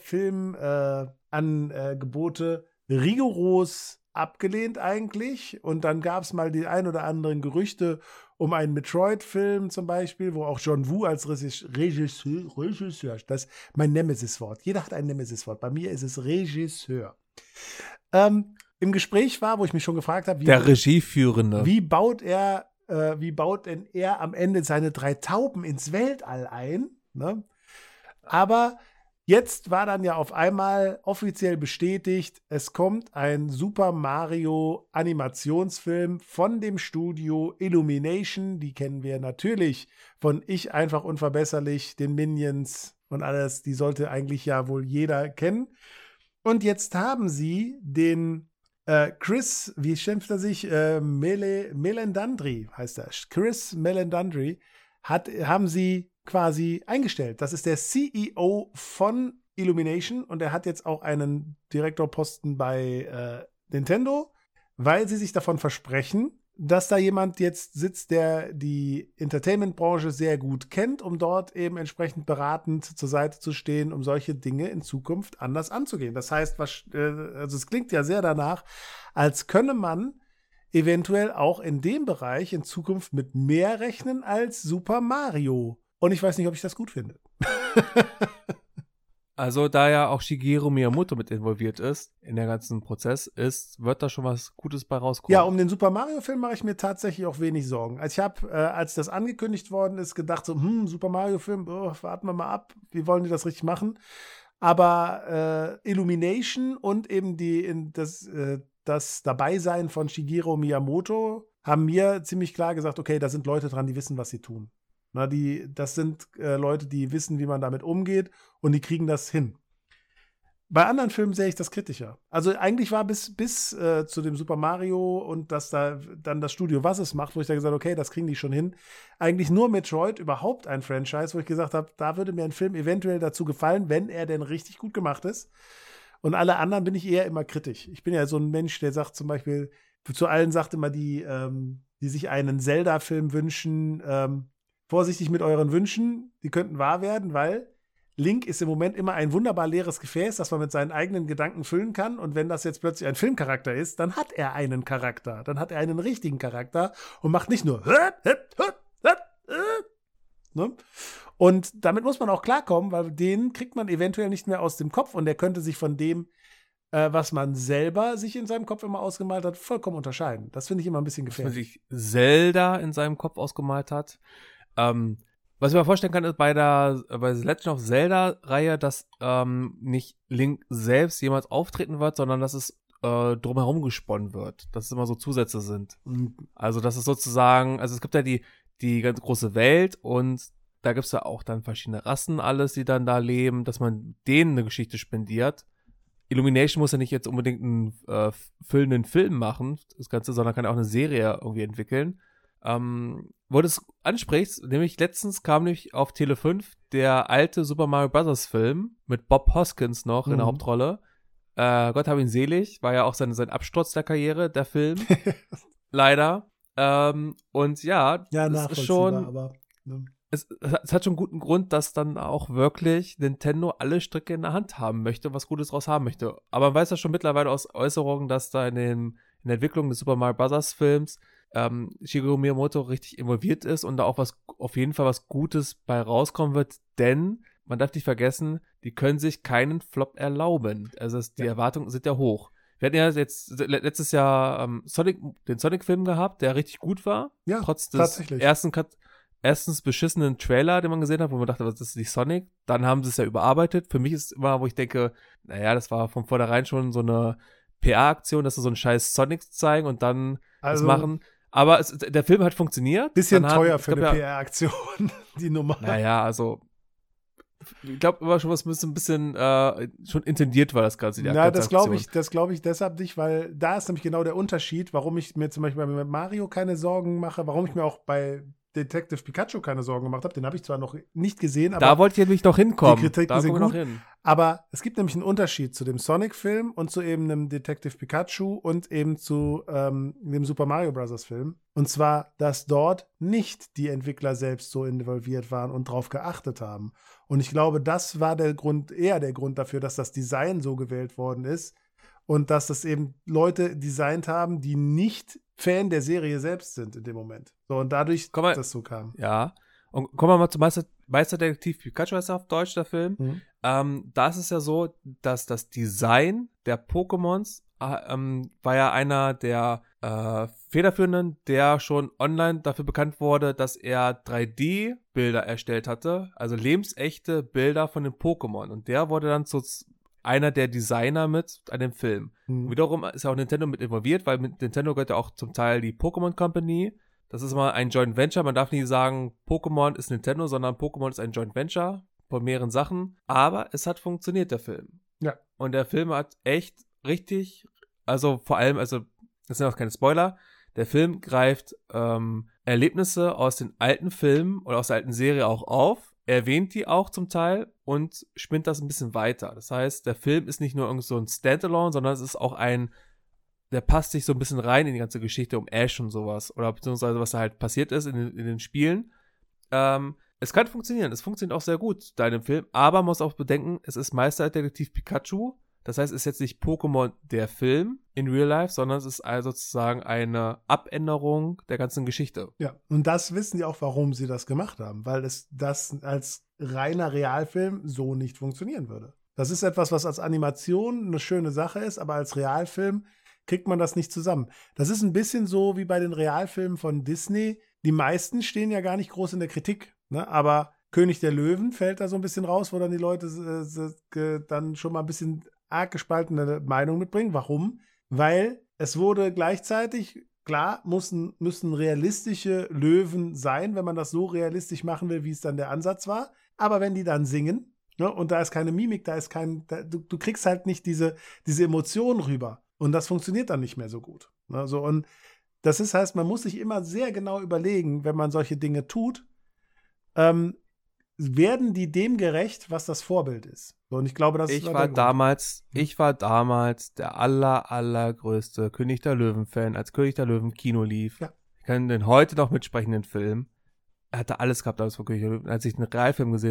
B: Filmangebote äh, rigoros abgelehnt eigentlich. Und dann gab es mal die ein oder anderen Gerüchte um einen Metroid-Film zum Beispiel, wo auch John Woo als Regisseur, Regisseur, das ist mein Nemesis-Wort. Jeder hat ein Nemesis-Wort. Bei mir ist es Regisseur. Ähm, im Gespräch war, wo ich mich schon gefragt habe, wie,
A: Der Regieführende.
B: wie baut er, äh, wie baut denn er am Ende seine drei Tauben ins Weltall ein? Ne? Aber jetzt war dann ja auf einmal offiziell bestätigt, es kommt ein Super Mario Animationsfilm von dem Studio Illumination. Die kennen wir natürlich von Ich einfach unverbesserlich, den Minions und alles. Die sollte eigentlich ja wohl jeder kennen. Und jetzt haben sie den äh, Chris, wie schimpft er sich? Äh, Mele, Meledandri heißt er. Chris Meledandri hat, haben sie quasi eingestellt. Das ist der C E O von Illumination und er hat jetzt auch einen Direktorposten bei äh, Nintendo, weil sie sich davon versprechen, dass da jemand jetzt sitzt, der die Entertainment-Branche sehr gut kennt, um dort eben entsprechend beratend zur Seite zu stehen, um solche Dinge in Zukunft anders anzugehen. Das heißt, was, äh, also es klingt ja sehr danach, als könne man eventuell auch in dem Bereich in Zukunft mit mehr rechnen als Super Mario. Und ich weiß nicht, ob ich das gut finde.
A: Also, da ja auch Shigeru Miyamoto mit involviert ist, in der ganzen Prozess ist, wird da schon was Gutes bei rauskommen.
B: Ja, um den Super Mario-Film mache ich mir tatsächlich auch wenig Sorgen. Also ich habe, äh, als das angekündigt worden ist, gedacht so, hm, Super Mario-Film, oh, warten wir mal ab, wie wollen die das richtig machen? Aber äh, Illumination und eben die, in das, äh, das Dabeisein von Shigeru Miyamoto haben mir ziemlich klar gesagt, okay, da sind Leute dran, die wissen, was sie tun. Na, die, das sind äh, Leute, die wissen, wie man damit umgeht und die kriegen das hin. Bei anderen Filmen sehe ich das kritischer. Also eigentlich war bis, bis äh, zu dem Super Mario und dass da dann das Studio was es macht, wo ich da gesagt habe, okay, das kriegen die schon hin. Eigentlich nur Metroid überhaupt ein Franchise, wo ich gesagt habe, da würde mir ein Film eventuell dazu gefallen, wenn er denn richtig gut gemacht ist. Und alle anderen bin ich eher immer kritisch. Ich bin ja so ein Mensch, der sagt zum Beispiel, zu allen sagt immer die, ähm, die sich einen Zelda-Film wünschen, ähm, vorsichtig mit euren Wünschen, die könnten wahr werden, weil Link ist im Moment immer ein wunderbar leeres Gefäß, das man mit seinen eigenen Gedanken füllen kann. Und wenn das jetzt plötzlich ein Filmcharakter ist, dann hat er einen Charakter. Dann hat er einen richtigen Charakter und macht nicht nur ne? Und damit muss man auch klarkommen, weil den kriegt man eventuell nicht mehr aus dem Kopf und der könnte sich von dem, äh, was man selber sich in seinem Kopf immer ausgemalt hat, vollkommen unterscheiden. Das finde ich immer ein bisschen gefährlich.
A: Was man sich Zelda in seinem Kopf ausgemalt hat. Ähm, was ich mir vorstellen kann, ist bei der, bei der Legend of Zelda-Reihe, dass ähm, nicht Link selbst jemals auftreten wird, sondern dass es äh, drumherum gesponnen wird. Dass es immer so Zusätze sind.
B: Mhm.
A: Also, dass es sozusagen, also es gibt ja die, die ganz große Welt und da gibt es ja auch dann verschiedene Rassen, alles, die dann da leben, dass man denen eine Geschichte spendiert. Illumination muss ja nicht jetzt unbedingt einen äh, füllenden Film machen, das Ganze, sondern kann auch eine Serie irgendwie entwickeln. Ähm, wo du es ansprichst, nämlich letztens kam nämlich auf Tele fünf der alte Super Mario Bros. Film mit Bob Hoskins noch mhm. in der Hauptrolle. Äh, Gott hab ihn selig, war ja auch sein, sein Absturz der Karriere, der Film. Leider. Ähm, und ja,
B: ja
A: das ist schon,
B: aber, ne.
A: es, es hat schon guten Grund, dass dann auch wirklich Nintendo alle Stricke in der Hand haben möchte, was Gutes draus haben möchte. Aber man weiß ja schon mittlerweile aus Äußerungen, dass da in, den, in der Entwicklung des Super Mario Bros. Films ähm, Shigeru Miyamoto richtig involviert ist und da auch was auf jeden Fall was Gutes bei rauskommen wird, denn man darf nicht vergessen, die können sich keinen Flop erlauben. Also es, die ja. Erwartungen sind ja hoch. Wir hatten ja jetzt letztes Jahr ähm, Sonic, den Sonic-Film gehabt, der richtig gut war.
B: Ja,
A: trotz des ersten Cut, erstens beschissenen Trailer, den man gesehen hat, wo man dachte, was ist nicht Sonic? Dann haben sie es ja überarbeitet. Für mich ist immer, wo ich denke, naja, das war von vornherein schon so eine P R-Aktion, dass sie so einen scheiß Sonic zeigen und dann also, das machen. Aber es, der Film hat funktioniert.
B: Bisschen
A: dann
B: teuer
A: hat,
B: für eine
A: ja,
B: P R-Aktion, die Nummer.
A: Naja, also ich glaube immer schon, was ein bisschen äh, schon intendiert war, das Ganze. Die
B: Na, das glaube ich, das glaube ich deshalb nicht, weil da ist nämlich genau der Unterschied, warum ich mir zum Beispiel bei Mario keine Sorgen mache, warum ich mir auch bei Detective Pikachu keine Sorgen gemacht habe. Den habe ich zwar noch nicht gesehen, aber
A: da wollt ihr nämlich doch hinkommen.
B: Die Kritiken
A: da
B: sind gut,
A: noch hin.
B: Aber es gibt nämlich einen Unterschied zu dem Sonic-Film und zu eben einem Detective Pikachu und eben zu ähm, dem Super Mario Bros. Film. Und zwar, dass dort nicht die Entwickler selbst so involviert waren und drauf geachtet haben. Und ich glaube, das war der Grund, eher der Grund dafür, dass das Design so gewählt worden ist und dass das eben Leute designt haben, die nicht Fan der Serie selbst sind in dem Moment. So, und dadurch,
A: mal,
B: dass das so kam.
A: Ja. Und kommen wir mal zum Meister, Meisterdetektiv Pikachu, heißt er auf Deutsch, der Film.
B: Mhm.
A: Ähm, da ist es ja so, dass das Design der Pokémons äh, ähm, war ja einer der äh, Federführenden, der schon online dafür bekannt wurde, dass er drei D-Bilder erstellt hatte, also lebensechte Bilder von den Pokémon. Und der wurde dann zu einer der Designer mit an dem Film. Mhm. Wiederum ist auch Nintendo mit involviert, weil mit Nintendo gehört ja auch zum Teil die Pokémon Company. Das ist mal ein Joint Venture. Man darf nie sagen, Pokémon ist Nintendo, sondern Pokémon ist ein Joint Venture von mehreren Sachen. Aber es hat funktioniert, der Film.
B: Ja.
A: Und der Film hat echt richtig, also vor allem, also das sind auch keine Spoiler, der Film greift ähm, Erlebnisse aus den alten Filmen oder aus der alten Serie auch auf, erwähnt die auch zum Teil und spinnt das ein bisschen weiter. Das heißt, der Film ist nicht nur irgend so ein Standalone, sondern es ist auch ein, der passt sich so ein bisschen rein in die ganze Geschichte um Ash und sowas. Oder beziehungsweise was da halt passiert ist in den, in den Spielen. Ähm, es kann funktionieren. Es funktioniert auch sehr gut, da in dem Film. Aber man muss auch bedenken, es ist Meisterdetektiv Pikachu. Das heißt, es ist jetzt nicht Pokémon der Film in Real Life, sondern es ist also sozusagen eine Abänderung der ganzen Geschichte.
B: Ja, und das wissen die auch, warum sie das gemacht haben. Weil es das als reiner Realfilm so nicht funktionieren würde. Das ist etwas, was als Animation eine schöne Sache ist, aber als Realfilm kriegt man das nicht zusammen. Das ist ein bisschen so wie bei den Realfilmen von Disney. Die meisten stehen ja gar nicht groß in der Kritik, ne? Aber König der Löwen fällt da so ein bisschen raus, wo dann die Leute äh, äh, dann schon mal ein bisschen arg gespaltene Meinung mitbringen. Warum? Weil es wurde gleichzeitig, klar, müssen, müssen realistische Löwen sein, wenn man das so realistisch machen will, wie es dann der Ansatz war. Aber wenn die dann singen, ne, und da ist keine Mimik, da ist kein, da, du, du kriegst halt nicht diese, diese Emotion rüber. Und das funktioniert dann nicht mehr so gut. Ne, so, und das ist, heißt, man muss sich immer sehr genau überlegen, wenn man solche Dinge tut, ähm, werden die dem gerecht, was das Vorbild ist. So, und ich glaube, das
A: ich
B: war,
A: war damals, ich war damals der aller, allergrößte König der Löwen-Fan, als König der Löwen Kino lief.
B: Ja.
A: Ich kann den heute noch mitsprechen, den Film. Er hatte alles gehabt, alles von König der Löwen. Als ich einen Realfilm gesehen habe,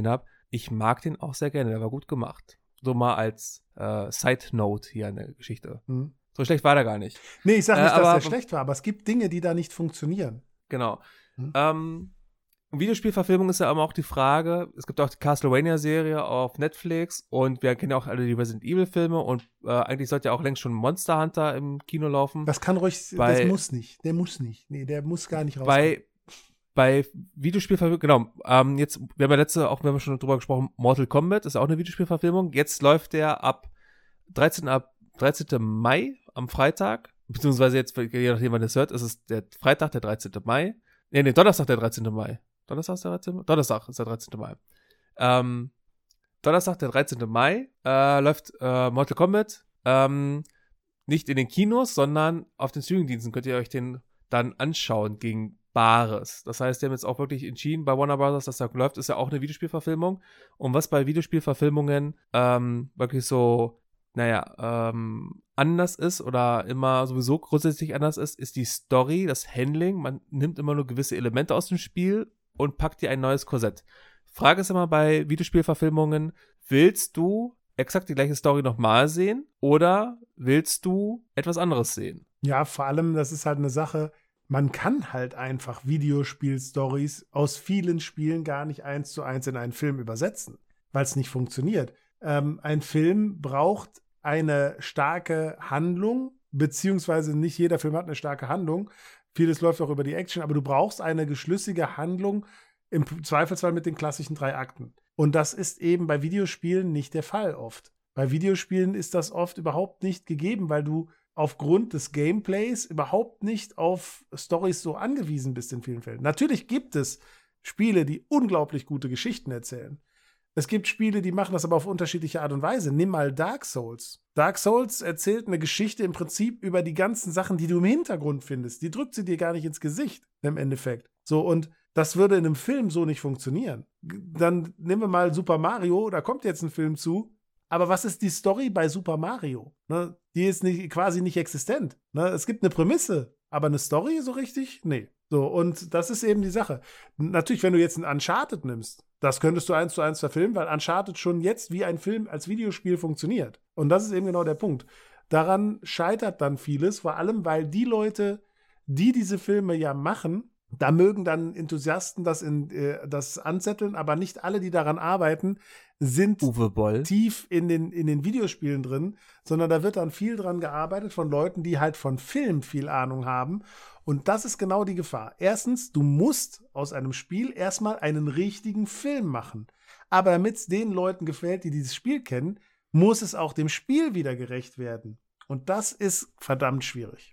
A: Ich mag den auch sehr gerne, der war gut gemacht. So mal als äh, Side-Note hier in der Geschichte.
B: Hm.
A: So schlecht war der gar nicht.
B: Nee, ich sag nicht,
A: Äh,
B: dass
A: aber-
B: der schlecht war, aber es gibt Dinge, die da nicht funktionieren.
A: Genau.
B: Hm.
A: Ähm, Videospielverfilmung ist ja immer auch die Frage, es gibt auch die Castlevania-Serie auf Netflix und wir kennen ja auch alle die Resident Evil-Filme und äh, eigentlich sollte ja auch längst schon Monster Hunter im Kino laufen.
B: Das kann ruhig,
A: Bei-
B: das muss nicht. Der muss nicht. Nee, der muss gar nicht rauskommen.
A: Bei, bei Videospielverfilmung, genau, ähm, jetzt, wir haben ja letzte, auch wir haben schon drüber gesprochen, Mortal Kombat ist ja auch eine Videospielverfilmung. Jetzt läuft der ab dreizehnten ab dreizehnten Mai am Freitag, beziehungsweise jetzt, je nachdem, wann ihr das hört, ist es der Freitag, der dreizehnten Mai. Nee, nee, Donnerstag, der dreizehnten Mai. Donnerstag ist der dreizehnte Mai? Donnerstag ist der dreizehnten Mai. Ähm, Donnerstag, der dreizehnten Mai, äh, läuft äh, Mortal Kombat. Ähm, nicht in den Kinos, sondern auf den Streamingdiensten könnt ihr euch den dann anschauen gegen Bares. Das heißt, die haben jetzt auch wirklich entschieden bei Warner Brothers, dass da läuft, ist ja auch eine Videospielverfilmung. Und was bei Videospielverfilmungen ähm, wirklich so, naja, ähm, anders ist oder immer sowieso grundsätzlich anders ist, ist die Story, das Handling. Man nimmt immer nur gewisse Elemente aus dem Spiel und packt dir ein neues Korsett. Frage ist immer bei Videospielverfilmungen, willst du exakt die gleiche Story nochmal sehen oder willst du etwas anderes sehen?
B: Ja, vor allem, das ist halt eine Sache, man kann halt einfach Videospiel-Stories aus vielen Spielen gar nicht eins zu eins in einen Film übersetzen, weil es nicht funktioniert. Ähm, ein Film braucht eine starke Handlung, beziehungsweise nicht jeder Film hat eine starke Handlung. Vieles läuft auch über die Action, aber du brauchst eine geschlüssige Handlung, im Zweifelsfall mit den klassischen drei Akten. Und das ist eben bei Videospielen nicht der Fall oft. Bei Videospielen ist das oft überhaupt nicht gegeben, weil du aufgrund des Gameplays überhaupt nicht auf Storys so angewiesen bist in vielen Fällen. Natürlich gibt es Spiele, die unglaublich gute Geschichten erzählen. Es gibt Spiele, die machen das aber auf unterschiedliche Art und Weise. Nimm mal Dark Souls. Dark Souls erzählt eine Geschichte im Prinzip über die ganzen Sachen, die du im Hintergrund findest. Die drückt sie dir gar nicht ins Gesicht im Endeffekt. So, und das würde in einem Film so nicht funktionieren. Dann nehmen wir mal Super Mario, da kommt jetzt ein Film zu. Aber was ist die Story bei Super Mario? Ne? Die ist nicht, quasi nicht existent. Ne? Es gibt eine Prämisse, aber eine Story so richtig? Nee. So, und das ist eben die Sache. Natürlich, wenn du jetzt ein Uncharted nimmst, das könntest du eins zu eins verfilmen, weil Uncharted schon jetzt wie ein Film als Videospiel funktioniert. Und das ist eben genau der Punkt. Daran scheitert dann vieles, vor allem, weil die Leute, die diese Filme ja machen, da mögen dann Enthusiasten das, in, äh, das anzetteln, aber nicht alle, die daran arbeiten, sind
A: Uwe Boll.
B: tief in den, in den Videospielen drin, sondern da wird dann viel dran gearbeitet von Leuten, die halt von Film viel Ahnung haben. Und das ist genau die Gefahr. Erstens, du musst aus einem Spiel erstmal einen richtigen Film machen. Aber damit es den Leuten gefällt, die dieses Spiel kennen, muss es auch dem Spiel wieder gerecht werden. Und das ist verdammt schwierig.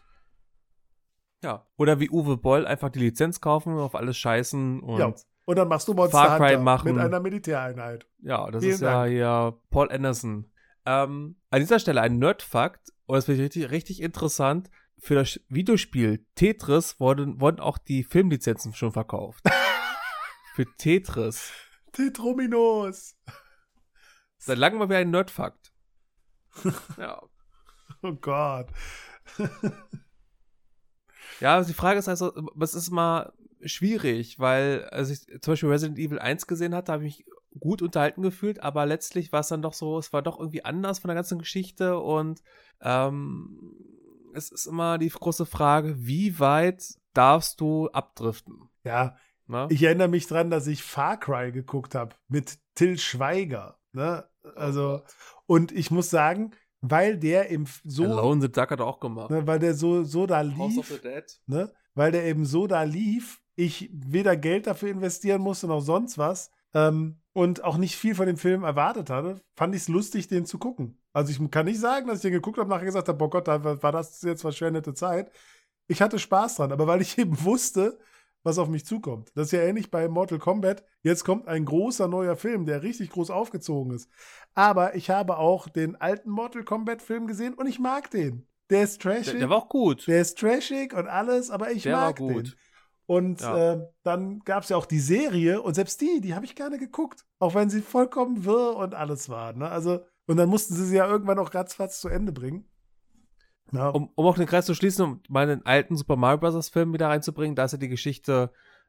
A: Ja. Oder wie Uwe Boll einfach die Lizenz kaufen, auf alles scheißen und
B: Ja. Und dann machst du Monster
A: Far Cry
B: Hunter
A: machen.
B: mit einer Militäreinheit.
A: ja, das
B: Vielen
A: ist ja
B: Dank.
A: hier Paul Anderson. Ähm, an dieser Stelle ein Nerd-Fakt, und das finde ich richtig, richtig interessant. Für das Videospiel Tetris wurden, wurden auch die Filmlizenzen schon verkauft. Für Tetris.
B: Tetrominos.
A: Seit langem mal wieder ein Nerd-Fakt. Ja.
B: Oh Gott.
A: Ja, also die Frage ist also, es ist mal schwierig, weil, als ich zum Beispiel Resident Evil eins gesehen hatte, habe ich mich gut unterhalten gefühlt, aber letztlich war es dann doch so, es war doch irgendwie anders von der ganzen Geschichte und ähm, es ist immer die große Frage, wie weit darfst du abdriften?
B: Ja,
A: Ne?
B: ich erinnere mich dran, dass ich Far Cry geguckt habe mit Till Schweiger. Ne? Also, und ich muss sagen, weil der im so,
A: Alone the Duck hat er auch gemacht.
B: ne, weil der so, so da
A: House of the
B: lief,
A: Dead.
B: ne? Weil der eben so da lief, ich weder Geld dafür investieren musste noch sonst was ähm, und auch nicht viel von dem Film erwartet hatte, fand ich es lustig, den zu gucken. Also ich kann nicht sagen, dass ich den geguckt habe, nachher gesagt habe, boah Gott, da war das jetzt verschwendete Zeit. Ich hatte Spaß dran, aber weil ich eben wusste, was auf mich zukommt. Das ist ja ähnlich bei Mortal Kombat. Jetzt kommt ein großer neuer Film, der richtig groß aufgezogen ist. Aber ich habe auch den alten Mortal Kombat Film gesehen und ich mag den. Der ist trashig.
A: Der, der war auch gut.
B: Der ist trashig und alles, aber ich
A: Der
B: mag
A: war gut.
B: den. Und
A: Ja.
B: äh, dann gab es ja auch die Serie und selbst die, die habe ich gerne geguckt. Auch wenn sie vollkommen wirr und alles war. Ne? Also, und dann mussten sie sie ja irgendwann auch ratzfatz zu Ende bringen. Ja.
A: Um, um auch den Kreis zu schließen, um meinen alten Super Mario Bros. Film wieder reinzubringen, da ist ja die Geschichte,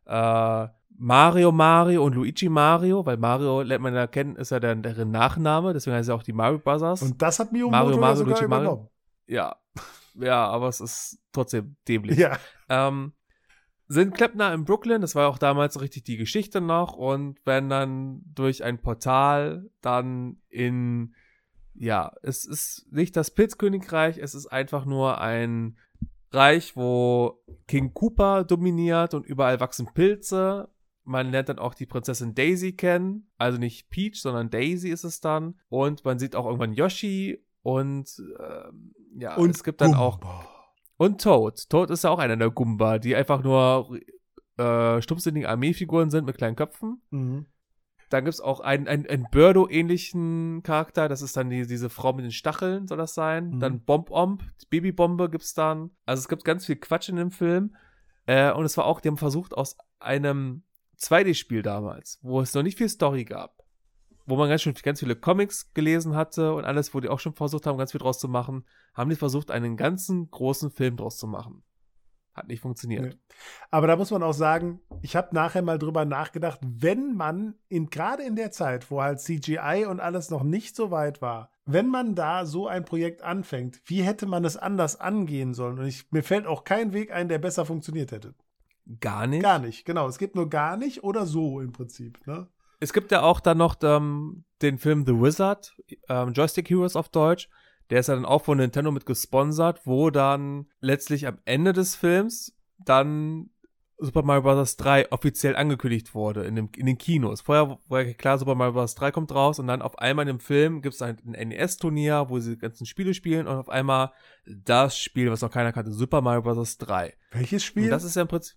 A: äh, Mario Mario und Luigi Mario, weil Mario, lernt man ja kennen, ist ja der, deren Nachname, deswegen heißt er auch die Mario Brothers.
B: Und das hat Miyamoto
A: Mario,
B: ja
A: Mario,
B: sogar
A: Luigi, Mario.
B: übernommen.
A: Ja, ja, aber es ist trotzdem dämlich.
B: Ja.
A: Ähm, sind Kleppner in Brooklyn, das war auch damals richtig die Geschichte noch, und werden dann durch ein Portal dann in, ja, es ist nicht das Pilzkönigreich, es ist einfach nur ein Reich, wo King Koopa dominiert und überall wachsen Pilze. Man lernt dann auch die Prinzessin Daisy kennen, also nicht Peach, sondern Daisy ist es dann. Und man sieht auch irgendwann Yoshi und ähm, ja,
B: Und
A: es gibt dann
B: Gumba.
A: auch und Toad. Toad ist ja auch einer der Goomba, die einfach nur äh, stumpfsinnige Armeefiguren sind mit kleinen Köpfen.
B: Mhm.
A: Dann gibt es auch einen, einen, einen Birdo-ähnlichen Charakter, das ist dann die, diese Frau mit den Stacheln, soll das sein.
B: Mhm.
A: Dann Bomb-Omb, die Babybombe gibt es dann. Also es gibt ganz viel Quatsch in dem Film. Äh, und es war auch, die haben versucht, aus einem zwei D-Spiel damals, wo es noch nicht viel Story gab, wo man ganz schön ganz viele Comics gelesen hatte und alles, wo die auch schon versucht haben, ganz viel draus zu machen, haben die versucht, einen ganzen großen Film draus zu machen. Hat nicht funktioniert.
B: Nee. Aber da muss man auch sagen, ich habe nachher mal drüber nachgedacht, wenn man in gerade in der Zeit, wo halt C G I und alles noch nicht so weit war, wenn man da so ein Projekt anfängt, wie hätte man es anders angehen sollen? Und ich, mir fällt auch kein Weg ein, der besser funktioniert hätte.
A: Gar nicht?
B: Gar nicht, genau. Es gibt nur gar nicht oder so im Prinzip, ne?
A: Es gibt ja auch dann noch ähm, den Film The Wizard, ähm, Joystick Heroes auf Deutsch. Der ist ja dann auch von Nintendo mit gesponsert, wo dann letztlich am Ende des Films dann Super Mario Bros. drei offiziell angekündigt wurde in, dem, in den Kinos. Vorher war ja klar, Super Mario Bros. drei kommt raus und dann auf einmal in dem Film gibt es ein, ein N E S-Turnier, wo sie die ganzen Spiele spielen und auf einmal das Spiel, was noch keiner kannte, Super Mario Bros. drei.
B: Welches Spiel?
A: Und das ist ja im Prinzip,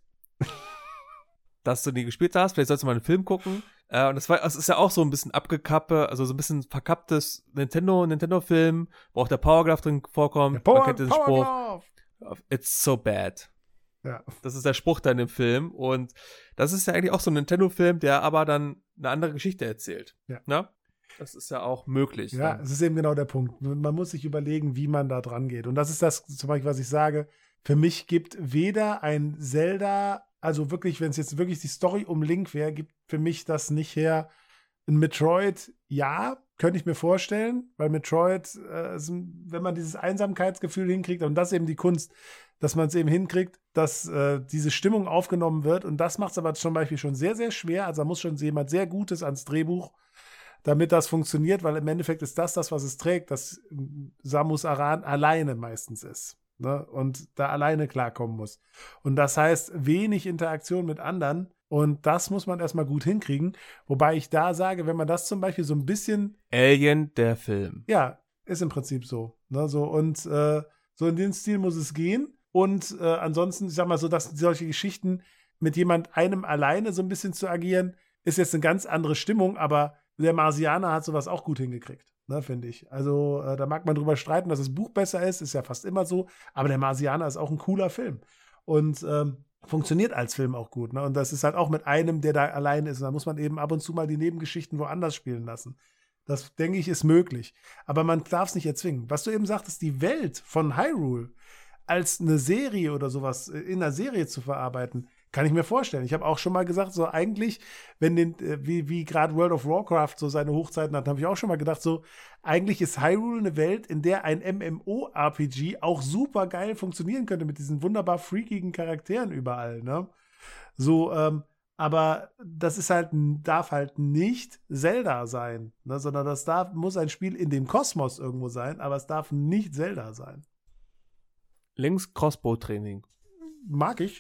A: dass du nie gespielt hast. Vielleicht sollst du mal einen Film gucken. Äh, und das war, es ist ja auch so ein bisschen abgekappe, also so ein bisschen verkapptes Nintendo, Nintendo-Film, wo auch der Power Glove drin vorkommt.
B: Der Power,
A: Man kennt diesen
B: Power
A: Spruch.
B: Glove.
A: It's so bad.
B: Ja.
A: Das ist der Spruch da in dem Film. Und das ist ja eigentlich auch so ein Nintendo-Film, der aber dann eine andere Geschichte erzählt.
B: Ja.
A: Ne? Das ist ja auch möglich.
B: Ja,
A: dann.
B: es ist eben genau der Punkt. Man muss sich überlegen, wie man da dran geht. Und das ist das, zum Beispiel, was ich sage. Für mich gibt weder ein Zelda, also wirklich, wenn es jetzt wirklich die Story um Link wäre, gibt für mich das nicht her. Ein Metroid, ja, könnte ich mir vorstellen, weil Metroid, äh, wenn man dieses Einsamkeitsgefühl hinkriegt, und das ist eben die Kunst, dass man es eben hinkriegt, dass äh, diese Stimmung aufgenommen wird. Und das macht es aber zum Beispiel schon sehr, sehr schwer. Also da muss schon jemand sehr Gutes ans Drehbuch, damit das funktioniert, weil im Endeffekt ist das das, was es trägt, dass Samus Aran alleine meistens ist. Ne? Und da alleine klarkommen muss. Und das heißt, wenig Interaktion mit anderen. Und das muss man erstmal gut hinkriegen. Wobei ich da sage, wenn man das zum Beispiel so ein bisschen.
A: Alien, der Film.
B: Ja, ist im Prinzip so. Ne? So und äh, so in den Stil muss es gehen. Und äh, ansonsten, ich sag mal so, dass solche Geschichten mit jemand einem alleine so ein bisschen zu agieren, ist jetzt eine ganz andere Stimmung, aber der Marsianer hat sowas auch gut hingekriegt, ne, finde ich. Also äh, da mag man drüber streiten, dass das Buch besser ist, ist ja fast immer so, aber der Marsianer ist auch ein cooler Film und ähm, funktioniert als Film auch gut, ne? Und das ist halt auch mit einem, der da allein ist. Und da muss man eben ab und zu mal die Nebengeschichten woanders spielen lassen. Das, denke ich, ist möglich. Aber man darf es nicht erzwingen. Was du eben sagtest, die Welt von Hyrule als eine Serie oder sowas in einer Serie zu verarbeiten, kann ich mir vorstellen. Ich habe auch schon mal gesagt, so eigentlich, wenn den, wie, wie gerade World of Warcraft so seine Hochzeiten hat, habe ich auch schon mal gedacht, so, eigentlich ist Hyrule eine Welt, in der ein MMORPG auch super geil funktionieren könnte mit diesen wunderbar freakigen Charakteren überall, ne? So, ähm, aber das ist halt, darf halt nicht Zelda sein, ne? Sondern das darf, muss ein Spiel in dem Kosmos irgendwo sein, aber es darf nicht Zelda sein.
A: Links Crossbow-Training.
B: Mag ich.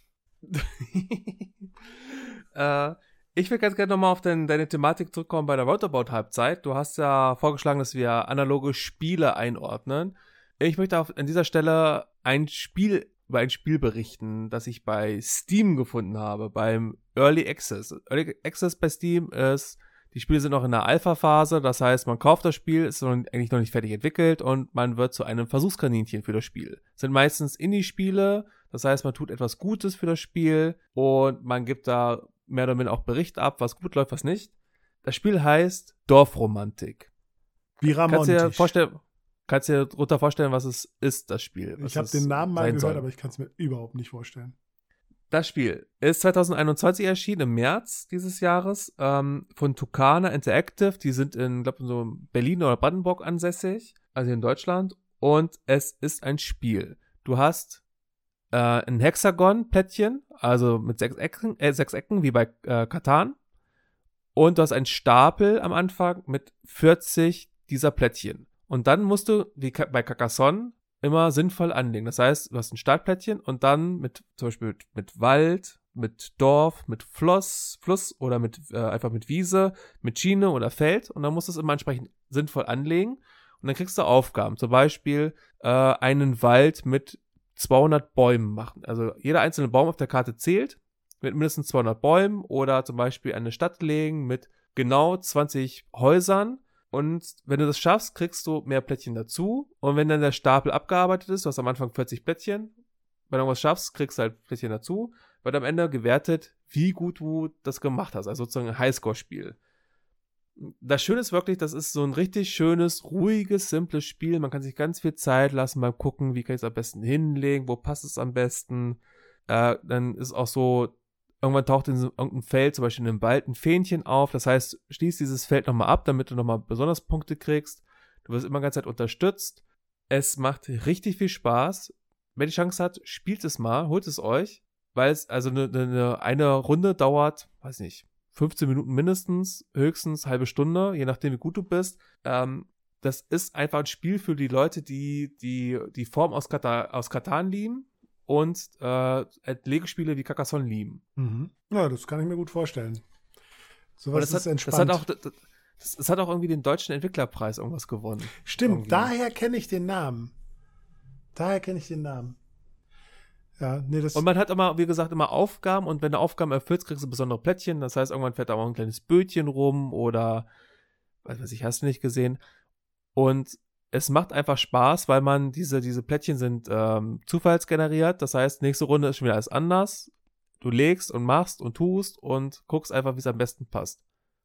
A: äh, ich will ganz gerne nochmal auf den, deine Thematik zurückkommen bei der Roundabout-Halbzeit. Du hast ja vorgeschlagen, dass wir analoge Spiele einordnen. Ich möchte auf, an dieser Stelle ein Spiel, über ein Spiel berichten, das ich bei Steam gefunden habe, beim Early Access. Early Access bei Steam ist, die Spiele sind noch in der Alpha-Phase, das heißt, man kauft das Spiel, ist noch, eigentlich noch nicht fertig entwickelt und man wird zu einem Versuchskaninchen für das Spiel. Das sind meistens Indie-Spiele, das heißt, man tut etwas Gutes für das Spiel und man gibt da mehr oder minder auch Bericht ab, was gut läuft, was nicht. Das Spiel heißt Dorfromantik.
B: Wie
A: Kannst du dir
B: romantisch.
A: vorstellen, kannst du dir darunter vorstellen, was es ist, das Spiel? Was
B: Ich habe
A: es
B: den Namen mal
A: sein
B: gehört,
A: soll.
B: aber ich kann es mir überhaupt nicht vorstellen.
A: Das Spiel ist zwanzig einundzwanzig erschienen, im März dieses Jahres, ähm, von Tucana Interactive. Die sind in, glaube ich, so Berlin oder Brandenburg ansässig, also in Deutschland. Und es ist ein Spiel. Du hast äh, ein Hexagon-Plättchen, also mit sechs Ecken, äh, sechs Ecken wie bei äh, Catan. Und du hast einen Stapel am Anfang mit vierzig dieser Plättchen. Und dann musst du, wie bei Carcassonne, immer sinnvoll anlegen. Das heißt, du hast ein Startplättchen und dann mit, zum Beispiel mit, mit Wald, mit Dorf, mit Fluss, Fluss oder mit, äh, einfach mit Wiese, mit Schiene oder Feld. Und dann musst du es immer entsprechend sinnvoll anlegen. Und dann kriegst du Aufgaben. Zum Beispiel äh, einen Wald mit zweihundert Bäumen machen. Also jeder einzelne Baum auf der Karte zählt mit mindestens zweihundert Bäumen oder zum Beispiel eine Stadt legen mit genau zwanzig Häusern. Und wenn du das schaffst, kriegst du mehr Plättchen dazu. Und wenn dann der Stapel abgearbeitet ist, du hast am Anfang vierzig Plättchen, wenn du irgendwas schaffst, kriegst du halt Plättchen dazu, wird am Ende gewertet, wie gut du das gemacht hast. Also sozusagen ein Highscore-Spiel. Das Schöne ist wirklich, das ist so ein richtig schönes, ruhiges, simples Spiel. Man kann sich ganz viel Zeit lassen beim Gucken, wie kann ich es am besten hinlegen, wo passt es am besten. Äh, dann ist auch so, irgendwann taucht in so irgendeinem Feld, zum Beispiel in einem Wald, ein Fähnchen auf. Das heißt, schließ dieses Feld nochmal ab, damit du nochmal besonders Punkte kriegst. Du wirst immer die ganze Zeit unterstützt. Es macht richtig viel Spaß. Wer die Chance hat, spielt es mal, holt es euch. Weil es, also eine, eine, eine Runde dauert, weiß nicht, fünfzehn Minuten mindestens, höchstens halbe Stunde, je nachdem, wie gut du bist. Ähm, das ist einfach ein Spiel für die Leute, die die, die Form aus, Kata, aus Catan lieben und äh, Legespiele wie Carcassonne lieben.
B: Mhm. Ja, das kann ich mir gut vorstellen. Sowas
A: das
B: ist
A: hat,
B: entspannt.
A: Das hat, auch, das, das, das hat auch irgendwie den deutschen Entwicklerpreis irgendwas gewonnen.
B: Stimmt,
A: irgendwie.
B: Daher kenne ich den Namen. Daher kenne ich den Namen. Ja, nee, das
A: und man hat immer, wie gesagt, immer Aufgaben und wenn du Aufgaben erfüllst, kriegst du besondere Plättchen. Das heißt, irgendwann fährt da auch ein kleines Bötchen rum oder was weiß ich, hast du nicht gesehen. Und es macht einfach Spaß, weil man diese, diese Plättchen sind ähm, zufallsgeneriert. Das heißt, nächste Runde ist schon wieder alles anders. Du legst und machst und tust und guckst einfach, wie es am besten passt.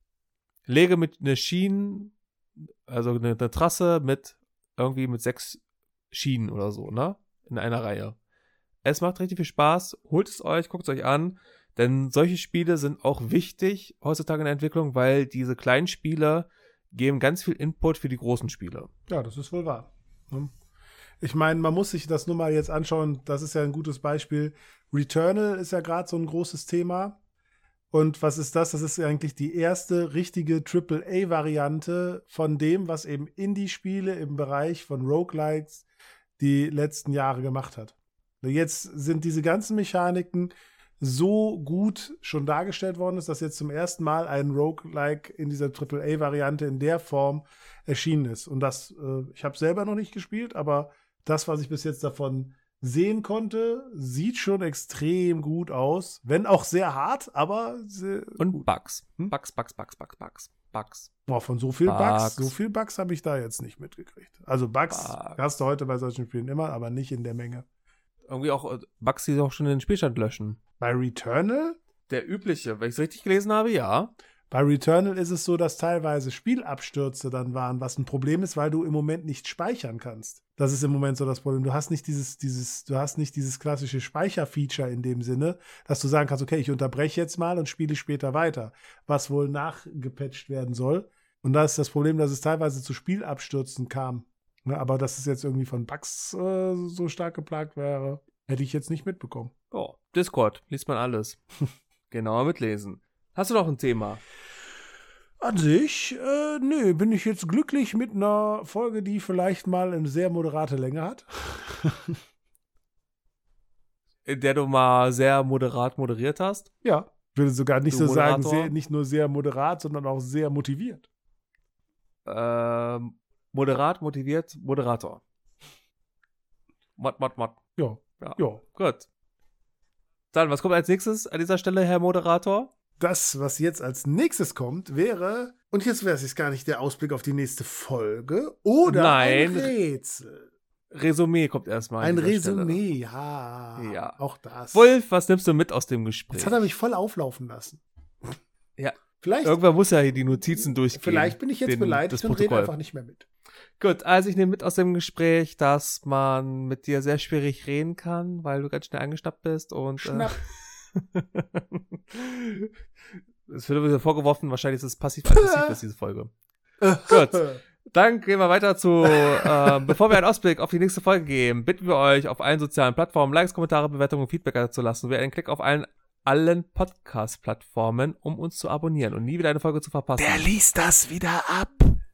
A: Lege mit einer Schiene, also eine, eine Trasse mit irgendwie mit sechs Schienen oder so, ne? In einer Reihe. Es macht richtig viel Spaß. Holt es euch, guckt es euch an. Denn solche Spiele sind auch wichtig heutzutage in der Entwicklung, weil diese kleinen Spiele geben ganz viel Input für die großen Spiele.
B: Ja, das ist wohl wahr. Ich meine, man muss sich das nur mal jetzt anschauen. Das ist ja ein gutes Beispiel. Returnal ist ja gerade so ein großes Thema. Und was ist das? Das ist eigentlich die erste richtige Triple A Variante von dem, was eben Indie-Spiele im Bereich von Roguelikes die letzten Jahre gemacht hat. Jetzt sind diese ganzen Mechaniken so gut schon dargestellt worden, ist, dass jetzt zum ersten Mal ein Roguelike in dieser Triple A Variante in der Form erschienen ist. Und das, äh, ich habe selber noch nicht gespielt, aber das, was ich bis jetzt davon sehen konnte, sieht schon extrem gut aus. Wenn auch sehr hart, aber sehr
A: Und
B: gut.
A: Bugs.
B: Hm?
A: Bugs, Bugs, Bugs, Bugs, Bugs, Bugs.
B: Boah, von so viel Bugs,
A: Bugs.
B: so viel Bugs habe ich da jetzt nicht mitgekriegt. Also Bugs,
A: Bugs.
B: hast du heute bei solchen Spielen immer, aber nicht in der Menge.
A: Irgendwie auch Bugs, die auch schon den Spielstand löschen.
B: Bei Returnal?
A: Der übliche, wenn ich es richtig gelesen habe, ja.
B: Bei Returnal ist es so, dass teilweise Spielabstürze dann waren, was ein Problem ist, weil du im Moment nicht speichern kannst. Das ist im Moment so das Problem. Du hast nicht dieses, dieses, du hast nicht dieses klassische Speicherfeature in dem Sinne, dass du sagen kannst, okay, ich unterbreche jetzt mal und spiele später weiter, was wohl nachgepatcht werden soll. Und da ist das Problem, dass es teilweise zu Spielabstürzen kam. Ja, aber dass es jetzt irgendwie von Bugs äh, so stark geplagt wäre, hätte ich jetzt nicht mitbekommen.
A: Oh, Discord, liest man alles. Genauer mitlesen. Hast du noch ein Thema?
B: An sich, äh, nö, bin ich jetzt glücklich mit einer Folge, die vielleicht mal eine sehr moderate Länge hat.
A: In der du mal sehr moderat moderiert hast?
B: Ja, ich würde sogar nicht
A: Du
B: so sagen,
A: Moderator?
B: sehr, nicht nur sehr moderat, sondern auch sehr motiviert.
A: Ähm, moderat, motiviert, Moderator. Mod, mod, mod.
B: Ja,
A: Ja.
B: ja.
A: Gut. Dann, was kommt als nächstes an dieser Stelle, Herr Moderator?
B: Das, was jetzt als nächstes kommt, wäre, und jetzt wäre es gar nicht der Ausblick auf die nächste Folge, oder
A: Nein.
B: ein Rätsel.
A: Resümee kommt erstmal.
B: Ein
A: an dieser
B: Resümee, ja,
A: Ja.
B: auch das.
A: Stelle. Wolf, was nimmst du mit aus dem Gespräch?
B: Jetzt hat er mich voll auflaufen lassen.
A: Ja.
B: Vielleicht,
A: Irgendwann muss ja hier die Notizen durchgehen.
B: vielleicht bin ich jetzt
A: den-
B: beleidigt
A: das
B: und rede
A: Protokoll.
B: einfach nicht mehr mit.
A: Gut, also ich nehme mit aus dem Gespräch, dass man mit dir sehr schwierig reden kann, weil du ganz schnell angeschnappt bist und
B: Schnapp.
A: Es wird wieder vorgeworfen, wahrscheinlich ist es passiv-aggressiv, ist diese Folge. Gut. Dann gehen wir weiter zu, äh, bevor wir einen Ausblick auf die nächste Folge geben, bitten wir euch, auf allen sozialen Plattformen Likes, Kommentare, Bewertungen und Feedback zu lassen. Wir einen Klick auf allen, allen Podcast-Plattformen, um uns zu abonnieren und nie wieder eine Folge zu verpassen.
B: Der liest das wieder ab.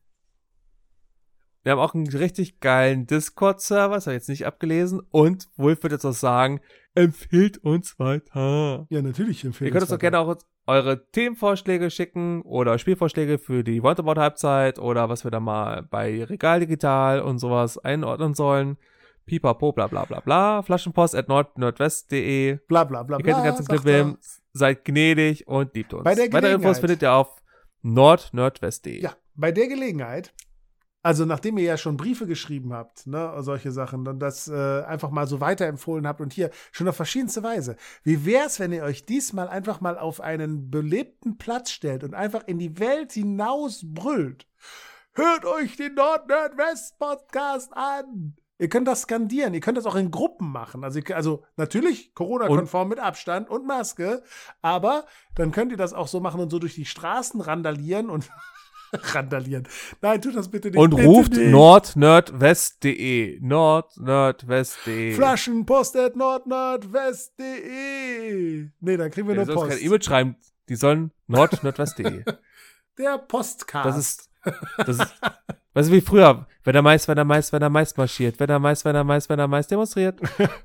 A: Wir haben auch einen richtig geilen Discord-Server, das habe ich jetzt nicht abgelesen. Und Wolf wird jetzt auch sagen, empfiehlt uns weiter.
B: Ja, natürlich empfehlen.
A: Ihr könnt uns auch gerne auch eure Themenvorschläge schicken oder Spielvorschläge für die Wantabout-Halbzeit oder was wir da mal bei Regal Digital und sowas einordnen sollen. Pipapo, bla bla bla bla. Flaschenpost at nordnordwest.de.
B: Bla bla bla bla.
A: Ihr kennt den ganzen Clip, seid gnädig und liebt uns.
B: Bei der
A: Weitere Infos findet ihr auf nordnordwest.de.
B: Ja, bei der Gelegenheit, also nachdem ihr ja schon Briefe geschrieben habt, ne, solche Sachen, und das äh, einfach mal so weiterempfohlen habt und hier schon auf verschiedenste Weise. Wie wär's, wenn ihr euch diesmal einfach mal auf einen belebten Platz stellt und einfach in die Welt hinaus brüllt? Hört euch den Nord-Nord-West-Podcast an! Ihr könnt das skandieren, ihr könnt das auch in Gruppen machen. Also, ihr, also natürlich Corona-konform mit Abstand und Maske, aber dann könnt ihr das auch so machen und so durch die Straßen randalieren und randalieren. Nein, tut das bitte nicht.
A: Und
B: bitte
A: ruft
B: nicht.
A: nordnordwest.de. nordnordwest.de.
B: Flaschenpost at nordnordwest.de. Nee, dann kriegen wir
A: Ja,
B: nur
A: die sollen
B: Post.
A: keine E-Mail schreiben, die sollen nordnordwest.de.
B: Der Postcast.
A: Das ist, das ist, weißt du, wie früher, wenn der Mais, wenn der Mais, wenn der Mais marschiert, wenn der Mais, wenn der Mais, wenn der Mais demonstriert.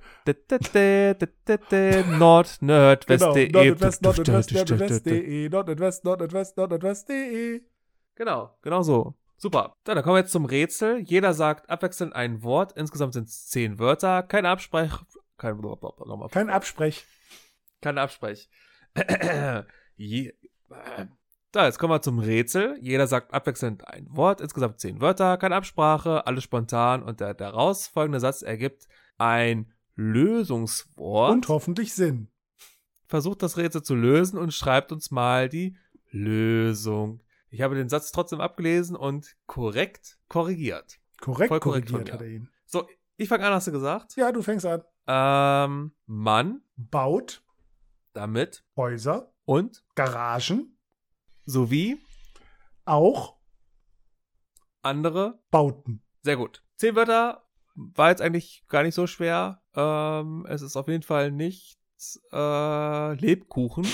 A: nordnordwest.de.
B: Nordnordwest, Nordnordwest, Nordnordwest.de. Nordnordwest, Nordnordwest, Nordnordwest.de.
A: Genau, genau so. Super. Dann, dann kommen wir jetzt zum Rätsel. Jeder sagt abwechselnd ein Wort. Insgesamt sind es zehn Wörter. Kein Absprech. Kein, nochmal.
B: Kein Absprech.
A: Kein Absprech. Je, da, jetzt kommen wir zum Rätsel. Jeder sagt abwechselnd ein Wort. Insgesamt zehn Wörter. Keine Absprache. Alles spontan. Und der daraus folgende Satz ergibt ein Lösungswort.
B: Und hoffentlich Sinn.
A: Versucht das Rätsel zu lösen und schreibt uns mal die Lösung. Ich habe den Satz trotzdem abgelesen und korrekt korrigiert.
B: Korrekt
A: Voll korrekt
B: korrigiert
A: von
B: hat er ihn.
A: So, ich fange an, hast du gesagt?
B: Ja, du fängst an.
A: Ähm, Mann
B: Baut
A: damit
B: Häuser,
A: und
B: Garagen,
A: sowie
B: auch
A: andere.
B: Bauten.
A: Sehr gut. Zehn Wörter war jetzt eigentlich gar nicht so schwer. Ähm, es ist auf jeden Fall nicht äh, Lebkuchen.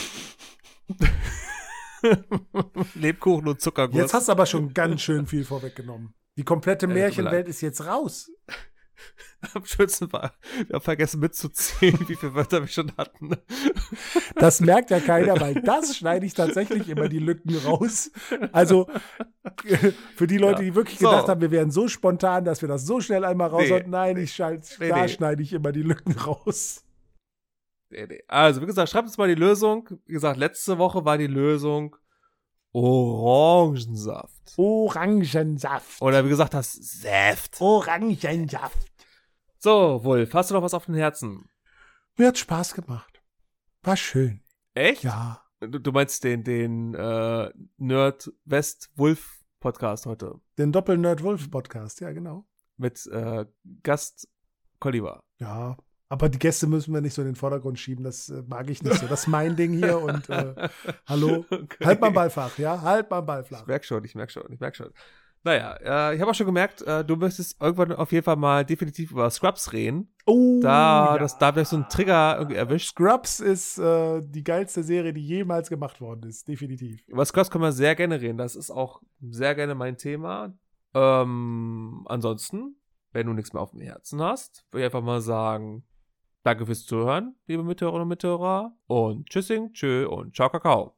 A: Lebkuchen und Zuckerguss.
B: Jetzt hast du aber schon ganz schön viel vorweggenommen. Die komplette
A: Ja, tut mir
B: Märchenwelt ist jetzt raus.
A: Am schönsten war, wir haben vergessen mitzuzählen, wie viele Wörter wir schon hatten.
B: Das merkt ja keiner, weil das schneide ich tatsächlich immer die Lücken raus. Also für die Leute,
A: Ja.
B: die wirklich
A: So.
B: gedacht haben, wir wären so spontan, dass wir das so schnell einmal raushauen.
A: Nee.
B: Nein, ich schneide,
A: Nee,
B: da
A: nee.
B: schneide ich immer die Lücken raus.
A: Nee, nee. Also, wie gesagt, schreibt uns mal die Lösung. Wie gesagt, letzte Woche war die Lösung Orangensaft.
B: Orangensaft.
A: Oder wie gesagt hast, Saft.
B: Orangensaft.
A: So, Wolf, hast du noch was auf dem Herzen?
B: Mir hat Spaß gemacht. War schön.
A: Echt?
B: Ja.
A: Du, du meinst den, den äh, Nerd-West-Wolf-Podcast heute
B: Den Doppel-Nerd-Wolf-Podcast, ja, genau.
A: mit äh, Gast Colliver.
B: Ja, aber die Gäste müssen wir nicht so in den Vordergrund schieben, das äh, mag ich nicht so. Das ist mein Ding hier und äh, hallo,
A: Okay.
B: halt mal Ball flach, ja, halt mal Ball flach.
A: Ich merk schon, ich merk schon, ich merk schon. Naja, äh, ich habe auch schon gemerkt, äh, du möchtest irgendwann auf jeden Fall mal definitiv über Scrubs reden.
B: Oh,
A: Da,
B: ja.
A: das, da habe ich so einen Trigger irgendwie erwischt.
B: Scrubs ist äh, die geilste Serie, die jemals gemacht worden ist, definitiv.
A: Über Scrubs können wir sehr gerne reden. Das ist auch sehr gerne mein Thema. Ähm, ansonsten, wenn du nichts mehr auf dem Herzen hast, würde ich einfach mal sagen, danke fürs Zuhören, liebe Mithörerinnen und Mithörer. Und tschüssing, tschö und ciao, Kakao.